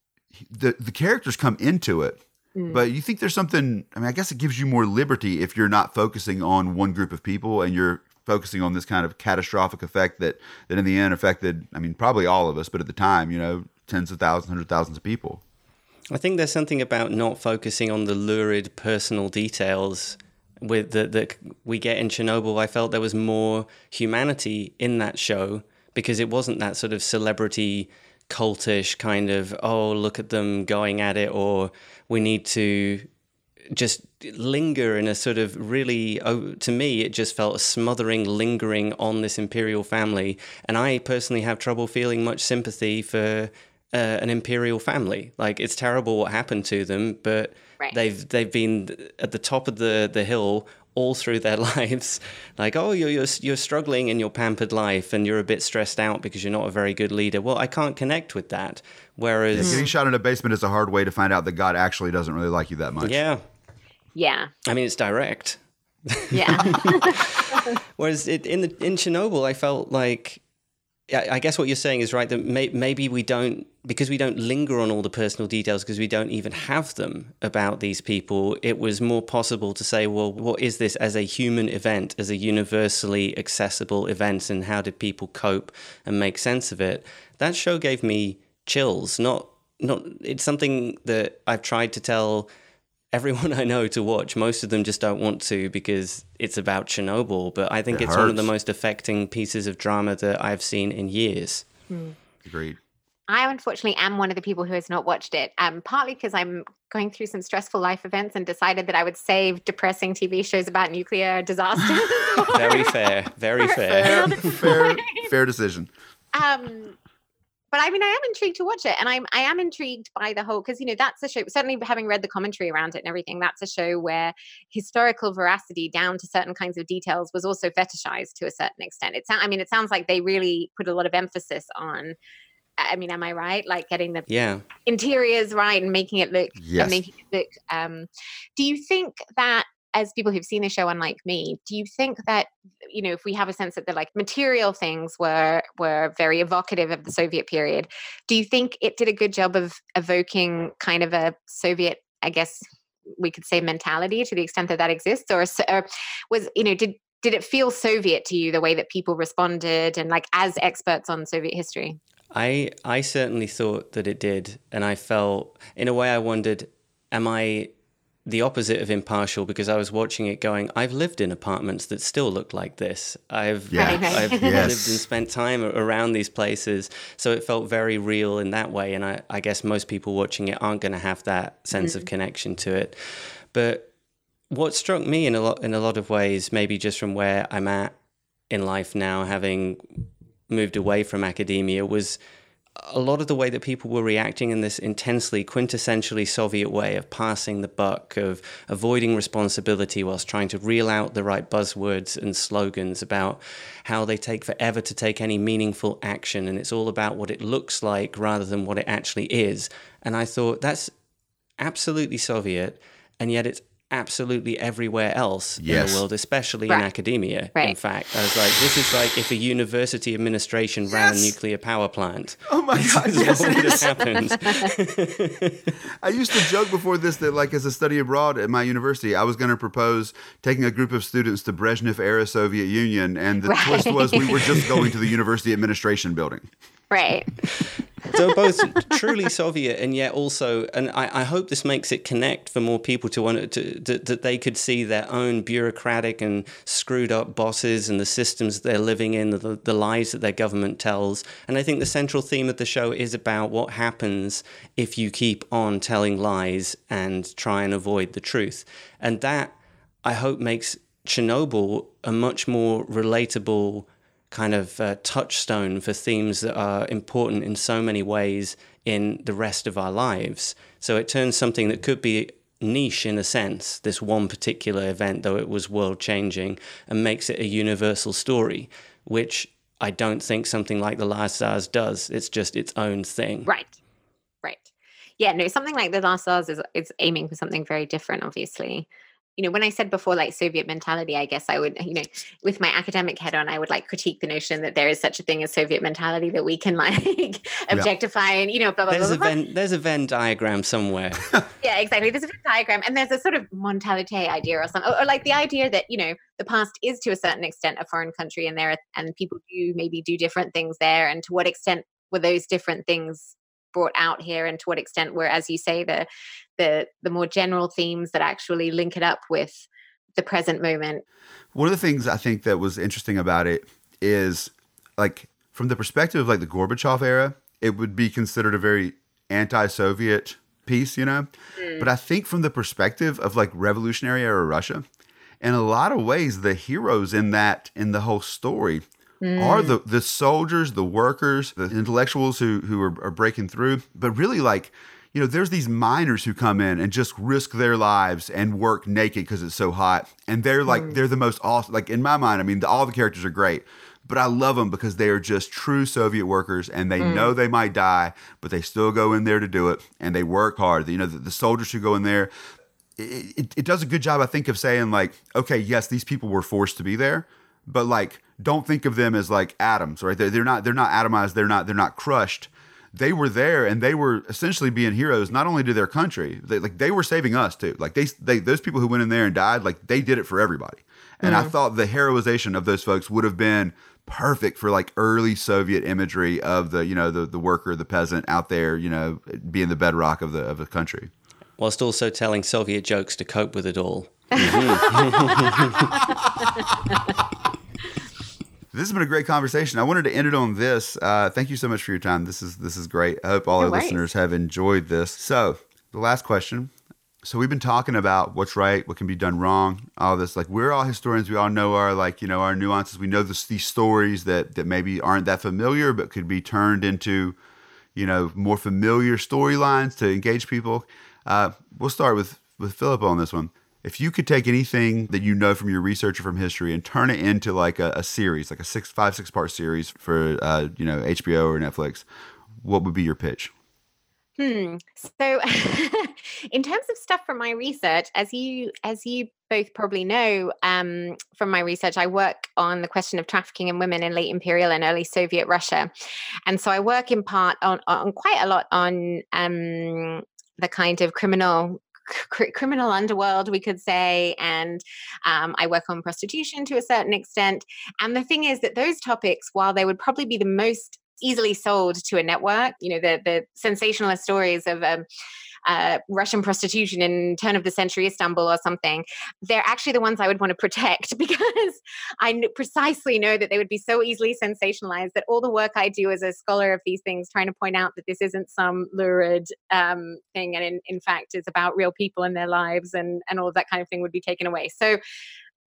The the characters come into it, but you think there's something. I mean, I guess it gives you more liberty if you're not focusing on one group of people and you're focusing on this kind of catastrophic effect that that in the end affected. I mean, probably all of us, but at the time, you know, tens of thousands, hundreds of thousands of people. I think there's something about not focusing on the lurid personal details with the, that we get in Chernobyl. I felt there was more humanity in that show because it wasn't that sort of celebrity cultish kind of, oh, look at them going at it, or we need to just linger in a sort of really, oh, to me, it just felt a smothering, lingering on this imperial family. And I personally have trouble feeling much sympathy for uh, an imperial family. Like, it's terrible what happened to them, but Right. they've they've been at the top of the, the hill all through their lives. Like, oh, you're, you're you're struggling in your pampered life and you're a bit stressed out because you're not a very good leader. Well, I can't connect with that. Whereas, Getting shot in a basement is a hard way to find out that God actually doesn't really like you that much. yeah, Yeah. I mean, it's direct. Yeah. Whereas it, in the in Chernobyl, I felt like, I I guess what you're saying is right, that may, maybe we don't, because we don't linger on all the personal details, because we don't even have them about these people, it was more possible to say, well, what is this as a human event, as a universally accessible event, and how did people cope and make sense of it? That show gave me chills. Not, not. It's something that I've tried to tell everyone I know to watch. Most of them just don't want to because it's about Chernobyl, but I think It it's one of the hurts. most affecting pieces of drama that I've seen in years. Agreed. I unfortunately am one of the people who has not watched it, um, partly because I'm going through some stressful life events and decided that I would save depressing T V shows about nuclear disasters. Very fair, very fair. Fair, fair, fair decision. um, but I mean, I am intrigued to watch it, and I'm I am intrigued by the whole, because you know that's a show. Certainly, having read the commentary around it and everything, that's a show where historical veracity down to certain kinds of details was also fetishized to a certain extent. It sounds, I mean, it sounds like they really put a lot of emphasis on. I mean, am I right? Like getting the Yeah. interiors right and making it look Yes. and making it look. Um, do you think that, as people who've seen the show, unlike me, do you think that, you know, if we have a sense that the like material things were were very evocative of the Soviet period, do you think it did a good job of evoking kind of a Soviet, I guess we could say, mentality to the extent that that exists, or, or was, you know, did did it feel Soviet to you, the way that people responded, and like as experts on Soviet history? I I certainly thought that it did, and I felt, in a way, I wondered, am I the opposite of impartial? Because I was watching it going, I've lived in apartments that still look like this. I've Yeah. Right, right. I've Yes. lived and spent time around these places, so it felt very real in that way. And I, I guess most people watching it aren't going to have that sense of connection to it. But what struck me in a lot in a lot of ways, maybe just from where I'm at in life now, having moved away from academia, was a lot of the way that people were reacting in this intensely, quintessentially Soviet way of passing the buck, of avoiding responsibility whilst trying to reel out the right buzzwords and slogans about how they take forever to take any meaningful action, and it's all about what it looks like rather than what it actually is. And I thought, that's absolutely Soviet, and yet it's absolutely everywhere else Yes. in the world, especially Right. in academia. Right. In fact, I was like, this is like if a university administration ran a Yes. nuclear power plant. Oh my God, This is yes, what it would have is. happened. I used to joke before this that, like, as a study abroad at my university, I was going to propose taking a group of students to Brezhnev-era Soviet Union, and the Right. twist was we were just going to the university administration building. Right. So both truly Soviet, and yet also, and I, I hope this makes it connect for more people to want to, to that they could see their own bureaucratic and screwed up bosses and the systems they're living in, the, the lies that their government tells. And I think the central theme of the show is about what happens if you keep on telling lies and try and avoid the truth. And that, I hope, makes Chernobyl a much more relatable kind of uh, touchstone for themes that are important in so many ways in the rest of our lives. So it turns something that could be niche in a sense, this one particular event, though it was world-changing, and makes it a universal story, which I don't think something like The Last Tsars does. It's just its own thing. Right. Right. Yeah, no, something like The Last Tsars is, is aiming for something very different, obviously. You know, when I said before, like Soviet mentality, I guess I would, you know, with my academic head on, I would like critique the notion that there is such a thing as Soviet mentality that we can like objectify and, you know, blah, blah, There's blah, a blah, Venn, there's a Venn diagram somewhere. Yeah, exactly. There's a Venn diagram, and there's a sort of mentalité idea or something, or, or like the idea that, you know, the past is to a certain extent a foreign country, and there are, and people do maybe do different things there, and to what extent were those different things brought out here, and to what extent were, as you say, the the the more general themes that actually link it up with the present moment. One of the things I think that was interesting about it is, like, from the perspective of like the Gorbachev era, it would be considered a very anti-Soviet piece, you know? Mm. But I think from the perspective of like revolutionary era Russia, in a lot of ways, the heroes in that, in the whole story, mm. are the, the soldiers, the workers, the intellectuals who, who are, are breaking through. But really, like, you know, there's these miners who come in and just risk their lives and work naked because it's so hot. And they're like, mm. they're the most awesome. Like, in my mind, I mean, the, all the characters are great, but I love them because they are just true Soviet workers, and they mm. know they might die, but they still go in there to do it, and they work hard. You know, the, the soldiers who go in there, it, it, it does a good job, I think, of saying, like, okay, yes, these people were forced to be there, but like, don't think of them as like atoms, right? They're, they're not, they're not atomized. They're not, they're not crushed. They were there, and they were essentially being heroes, not only to their country, they, like they were saving us too. Like they, they, those people who went in there and died, like they did it for everybody. And mm-hmm. I thought the heroization of those folks would have been perfect for like early Soviet imagery of the, you know, the, the worker, the peasant out there, you know, being the bedrock of the, of the country. Whilst also telling Soviet jokes to cope with it all. This has been a great conversation. I wanted to end it on this. Uh, thank you so much for your time. This is this is great. I hope all no our worries. listeners have enjoyed this. So the last question. So we've been talking about what's right, what can be done wrong, all this. Like, we're all historians. We all know our, like, you know, our nuances. We know this, these stories that that maybe aren't that familiar, but could be turned into, you know, more familiar storylines to engage people. Uh, we'll start with with Philip on this one. If you could take anything that you know from your research or from history and turn it into like a, a series, like a six, five, six part series for, uh, you know, H B O or Netflix, what would be your pitch? Hmm. So in terms of stuff from my research, as you, as you both probably know, um, from my research, I work on the question of trafficking in women in late imperial and early Soviet Russia. And so I work in part on, on quite a lot on, um, the kind of criminal cr- criminal underworld, we could say. And um, I work on prostitution to a certain extent. And the thing is that those topics, while they would probably be the most easily sold to a network, you know, the, the sensationalist stories of um, uh, Russian prostitution in turn of the century Istanbul or something, they're actually the ones I would want to protect, because I kn- precisely know that they would be so easily sensationalized that all the work I do as a scholar of these things, trying to point out that this isn't some lurid um, thing, and in, in fact is about real people and their lives and, and all of that kind of thing, would be taken away. So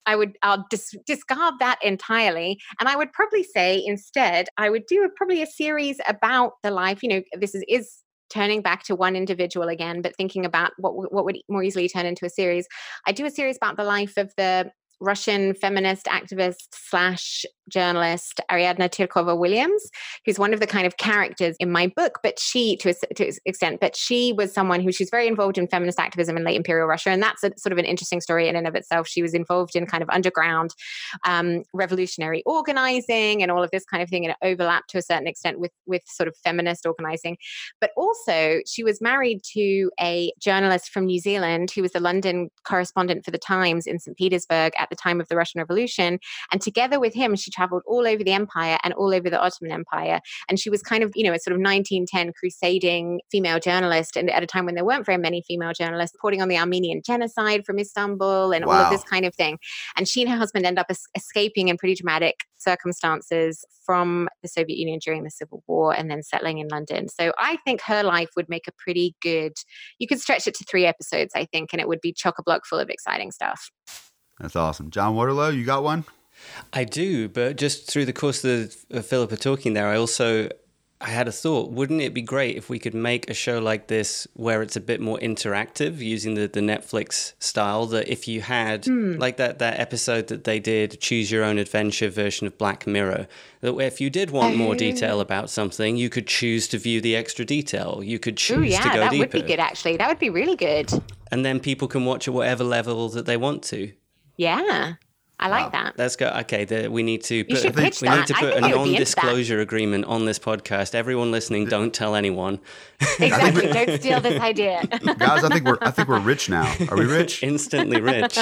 I would, I'll dis- discard that entirely. And I would probably say instead, I would do a, probably a series about the life, you know, this is, is turning back to one individual again, but thinking about what, what would more easily turn into a series. I do a series about the life of the Russian feminist activist slash journalist Ariadna Tirkova-Williams, who's one of the kind of characters in my book, but she, to a, to an extent, but she was someone who she's very involved in feminist activism in late imperial Russia. And that's a, sort of an interesting story in and of itself. She was involved in kind of underground um, revolutionary organizing and all of this kind of thing, and it overlapped to a certain extent with, with sort of feminist organizing. But also she was married to a journalist from New Zealand who was the London correspondent for the Times in Saint Petersburg at the time of the Russian Revolution. And together with him, she traveled all over the empire and all over the Ottoman Empire. And she was kind of, you know, a sort of nineteen ten crusading female journalist. And at a time when there weren't very many female journalists, reporting on the Armenian genocide from Istanbul and wow. all of this kind of thing. And she and her husband end up es- escaping in pretty dramatic circumstances from the Soviet Union during the Civil War and then settling in London. So I think her life would make a pretty good, you could stretch it to three episodes, I think, and it would be chock-a-block full of exciting stuff. That's awesome. John Waterlow, you got one? I do, but just through the course of uh, Philippa talking there, I also I had a thought. Wouldn't it be great if we could make a show like this where it's a bit more interactive, using the, the Netflix style? That if you had mm. like that that episode that they did, Choose Your Own Adventure version of Black Mirror, that if you did want more detail about something, you could choose to view the extra detail. You could choose Ooh, yeah, to go that deeper. Would be good. Actually, that would be really good. And then people can watch at whatever level that they want to. Yeah. I like wow. that. Let's go. Okay, the, we need to put, you pitch we that. need to put a non-disclosure agreement on this podcast. Everyone listening, don't tell anyone. Exactly. Don't steal this idea. Guys, I think we're I think we're rich now. Are we rich? Instantly rich.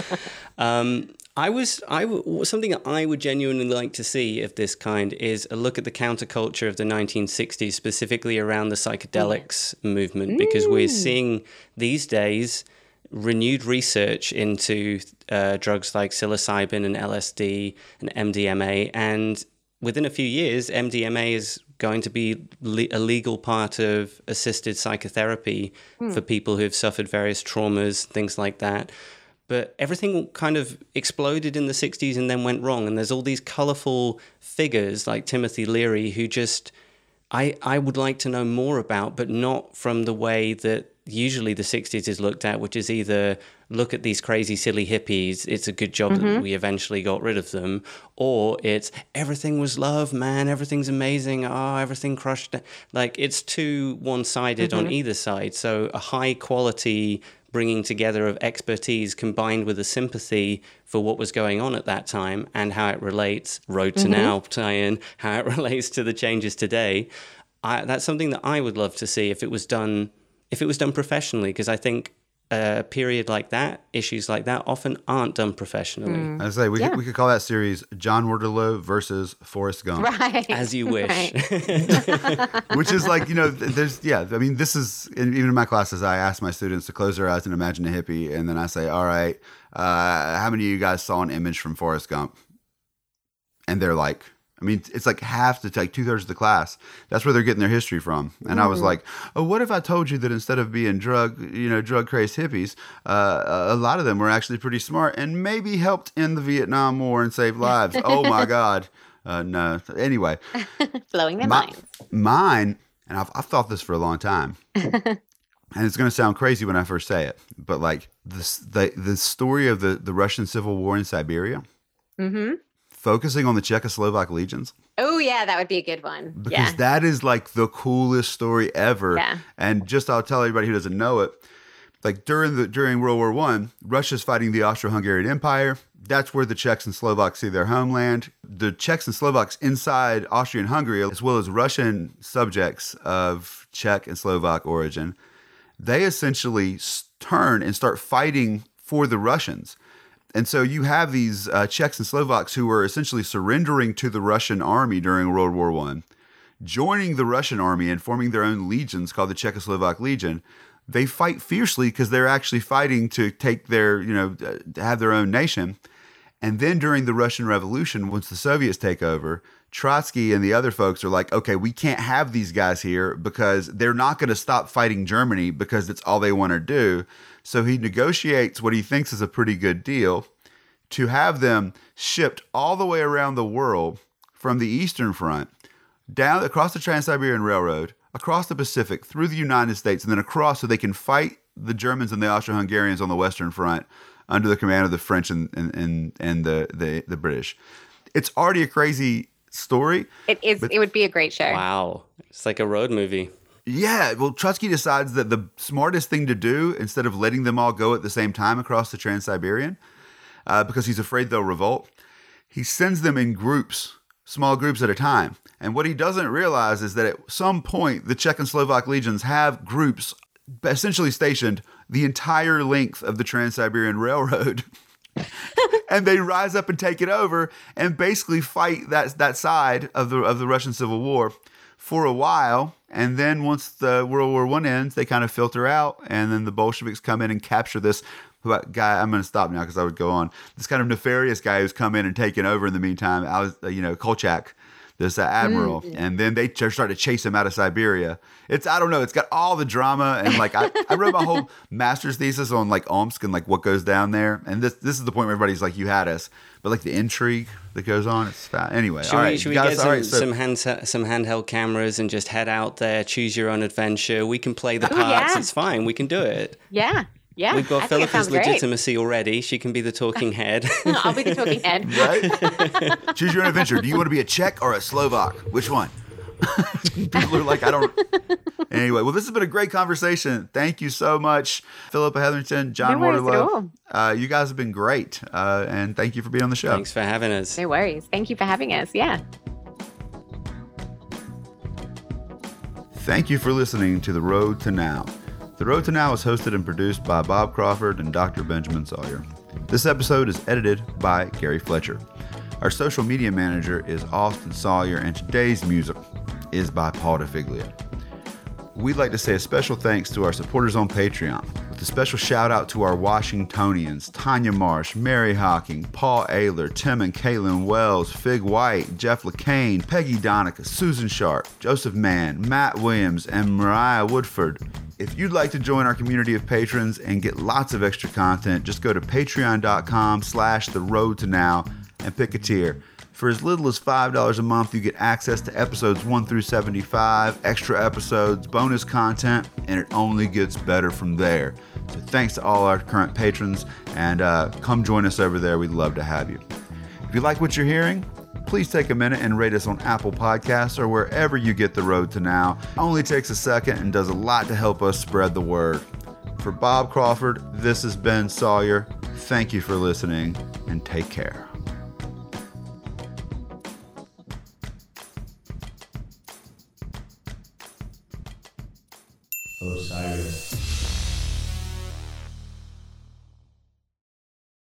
Um, I was I w- something that I would genuinely like to see of this kind is a look at the counterculture of the nineteen sixties, specifically around the psychedelics yeah. movement, because mm. we're seeing these days renewed research into uh, drugs like psilocybin and L S D and M D M A. And within a few years, M D M A is going to be le- a legal part of assisted psychotherapy mm. for people who have suffered various traumas, things like that. But everything kind of exploded in the sixties and then went wrong. And there's all these colorful figures like Timothy Leary who just I, I would like to know more about, but not from the way that usually the sixties is looked at, which is either look at these crazy, silly hippies, it's a good job mm-hmm. that we eventually got rid of them, or it's everything was love, man, everything's amazing, oh, everything crushed. Like, it's too one-sided mm-hmm. on either side. So a high quality bringing together of expertise combined with a sympathy for what was going on at that time and how it relates, Road to mm-hmm. Now tie-in, how it relates to the changes today. I, that's something that I would love to see if it was done if it was done professionally, because I think a period like that, issues like that, often aren't done professionally. Mm. I say we, yeah. could, we could call that series John Waterlow versus Forrest Gump. Right. As you wish. Right. Which is like, you know, there's, yeah, I mean, this is, even in my classes, I ask my students to close their eyes and imagine a hippie. And then I say, all right, uh, how many of you guys saw an image from Forrest Gump? And they're like, I mean, it's like half to like two thirds of the class. That's where they're getting their history from. And mm. I was like, oh, what if I told you that instead of being drug, you know, drug crazed hippies, uh, a lot of them were actually pretty smart and maybe helped in the Vietnam War and saved lives. Oh my God. Uh, no. Anyway. Blowing their my, minds. Mine, and I've, I've thought this for a long time. And it's going to sound crazy when I first say it, but like this, the, the story of the, the Russian Civil War in Siberia. Mm-hmm. Focusing on the Czechoslovak legions. Oh, yeah, that would be a good one. Because yeah. that is like the coolest story ever. Yeah. And just I'll tell everybody who doesn't know it, like during the during World War One, Russia's fighting the Austro-Hungarian Empire. That's where the Czechs and Slovaks see their homeland. The Czechs and Slovaks inside Austrian-Hungary, as well as Russian subjects of Czech and Slovak origin, they essentially turn and start fighting for the Russians. And so you have these uh, Czechs and Slovaks who were essentially surrendering to the Russian army during World War One, joining the Russian army and forming their own legions called the Czechoslovak Legion. They fight fiercely because they're actually fighting to take their, you know, uh, have their own nation. And then during the Russian Revolution, once the Soviets take over, Trotsky and the other folks are like, okay, we can't have these guys here because they're not going to stop fighting Germany because it's all they want to do. So he negotiates what he thinks is a pretty good deal, to have them shipped all the way around the world from the Eastern Front, down across the Trans-Siberian Railroad, across the Pacific, through the United States, and then across so they can fight the Germans and the Austro-Hungarians on the Western Front under the command of the French and and, and, and the, the, the British. It's already a crazy story. It is. It would be a great show. Wow. It's like a road movie. Yeah, well, Trotsky decides that the smartest thing to do, instead of letting them all go at the same time across the Trans-Siberian, uh, because he's afraid they'll revolt, he sends them in groups, small groups at a time. And what he doesn't realize is that at some point, the Czech and Slovak legions have groups essentially stationed the entire length of the Trans-Siberian Railroad. And they rise up and take it over and basically fight that that side of the of the Russian Civil War for a while. And then once the World War One ends, they kind of filter out, and then the Bolsheviks come in and capture this guy. I'm going to stop now because I would go on. This kind of nefarious guy who's come in and taken over in the meantime. I was, you know, Kolchak, this uh, admiral, mm. and then they ch- start to chase him out of Siberia. It's I don't know. It's got all the drama, and like I, I wrote my whole master's thesis on like Omsk and like what goes down there. And this this is the point where everybody's like, you had us, but like the intrigue that goes on, it's fast. Anyway. Should all we, right, should we guys, get some, all right, so, some hand some handheld cameras and just head out there, choose your own adventure? We can play the parts. yeah. It's fine. We can do it. Yeah. Yeah. We've got I think it Philippa's sounds great. legitimacy already. She can be the talking head. I'll be the talking head. right? Choose your own adventure. Do you want to be a Czech or a Slovak? Which one? People are like, I don't. Anyway, well, this has been a great conversation. Thank you so much, Philippa Hetherington, John No worries at Waterlove. Uh, you guys have been great, uh, and thank you for being on the show. Thanks for having us. No worries. Thank you for having us. Yeah. Thank you for listening to The Road to Now. The Road to Now is hosted and produced by Bob Crawford and Doctor Benjamin Sawyer. This episode is edited by Gary Fletcher. Our social media manager is Austin Sawyer, and today's music is by Paul DeFiglia. We'd like to say a special thanks to our supporters on Patreon, with a special shout out to our Washingtonians, Tanya Marsh, Mary Hawking, Paul Ayler, Tim and Caitlin Wells, Fig White, Jeff LeCain, Peggy Donica, Susan Sharp, Joseph Mann, Matt Williams, and Mariah Woodford. If you'd like to join our community of patrons and get lots of extra content, just go to patreon.com slash the road to now and pick a tier. For as little as five dollars a month, you get access to episodes one through seventy-five, extra episodes, bonus content, and it only gets better from there. So thanks to all our current patrons, and uh, come join us over there. We'd love to have you. If you like what you're hearing, please take a minute and rate us on Apple Podcasts or wherever you get The Road to Now. It only takes a second and does a lot to help us spread the word. For Bob Crawford, this is Ben Sawyer. Thank you for listening, and take care. Osiris.